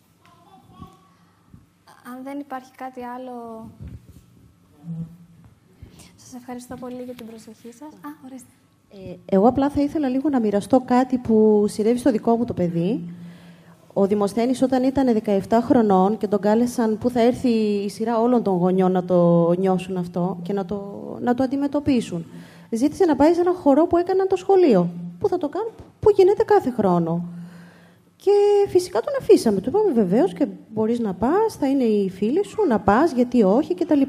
Αν δεν υπάρχει κάτι άλλο... Σας ευχαριστώ πολύ για την προσοχή σας. Ορίστε. Εγώ απλά θα ήθελα λίγο να μοιραστώ κάτι που συνέβη στο δικό μου το παιδί. Ο Δημοσθένης όταν ήταν 17 χρονών και τον κάλεσαν που θα έρθει η σειρά όλων των γονιών να το νιώσουν αυτό και να το αντιμετωπίσουν. Ζήτησε να πάει σε ένα χορό που έκαναν το σχολείο. Που θα το κάνουν, που γίνεται κάθε χρόνο. Και φυσικά τον αφήσαμε. Του είπαμε βεβαίως και μπορείς να πας, θα είναι οι φίλοι σου, να πας, γιατί όχι κτλ.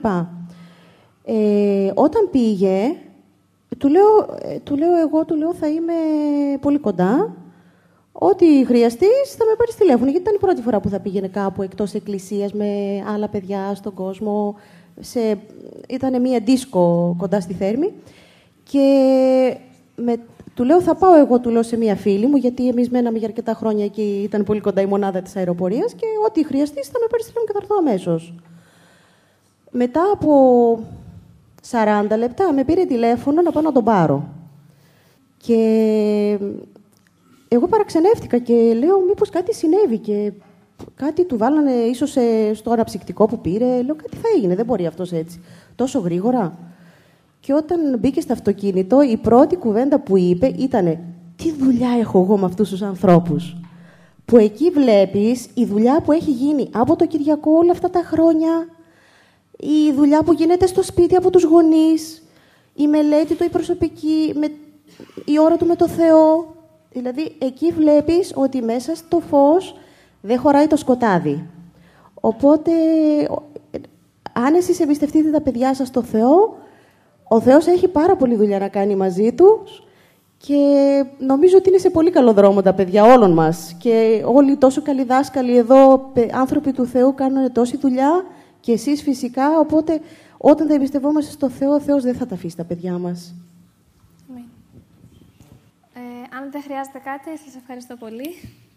Όταν πήγε, του λέω θα είμαι πολύ κοντά. Ό,τι χρειαστείς θα με πάρεις τηλέφωνο. Γιατί ήταν η πρώτη φορά που θα πήγαινε κάπου εκτός εκκλησίας με άλλα παιδιά στον κόσμο. Ήταν μία δίσκο κοντά στη Θέρμη. Και του λέω θα πάω εγώ σε μία φίλη μου, γιατί εμείς μέναμε για αρκετά χρόνια εκεί, ήταν πολύ κοντά η μονάδα της αεροπορίας. Και ό,τι χρειαστείς θα με πάρεις τηλέφωνο και θα έρθω αμέσως. Μετά από 40 λεπτά με πήρε τηλέφωνο να πάω να τον πάρω. Και εγώ παραξενεύτηκα και λέω μήπως κάτι συνέβη και κάτι του βάλανε ίσως στο αναψυκτικό που πήρε. Λέω κάτι θα έγινε, δεν μπορεί αυτός έτσι. Τόσο γρήγορα. Και όταν μπήκε στο αυτοκίνητο η πρώτη κουβέντα που είπε ήταν τι δουλειά έχω εγώ με αυτούς τους ανθρώπους. Που εκεί βλέπεις η δουλειά που έχει γίνει από το Κυριακό όλα αυτά τα χρόνια, η δουλειά που γίνεται στο σπίτι από τους γονείς, η μελέτη του η προσωπική, η ώρα του με το Θεό, Δηλαδή, εκεί βλέπεις ότι μέσα στο φως δεν χωράει το σκοτάδι. Οπότε, αν εσείς εμπιστευτείτε τα παιδιά σας στο Θεό, ο Θεός έχει πάρα πολλή δουλειά να κάνει μαζί τους και νομίζω ότι είναι σε πολύ καλό δρόμο τα παιδιά όλων μας. Και όλοι τόσο καλοί δάσκαλοι εδώ, άνθρωποι του Θεού, κάνουν τόση δουλειά και εσείς φυσικά, οπότε όταν θα εμπιστευόμαστε στο Θεό, ο Θεός δεν θα τα αφήσει τα παιδιά μας. Αν δεν χρειάζεται κάτι, σας ευχαριστώ πολύ.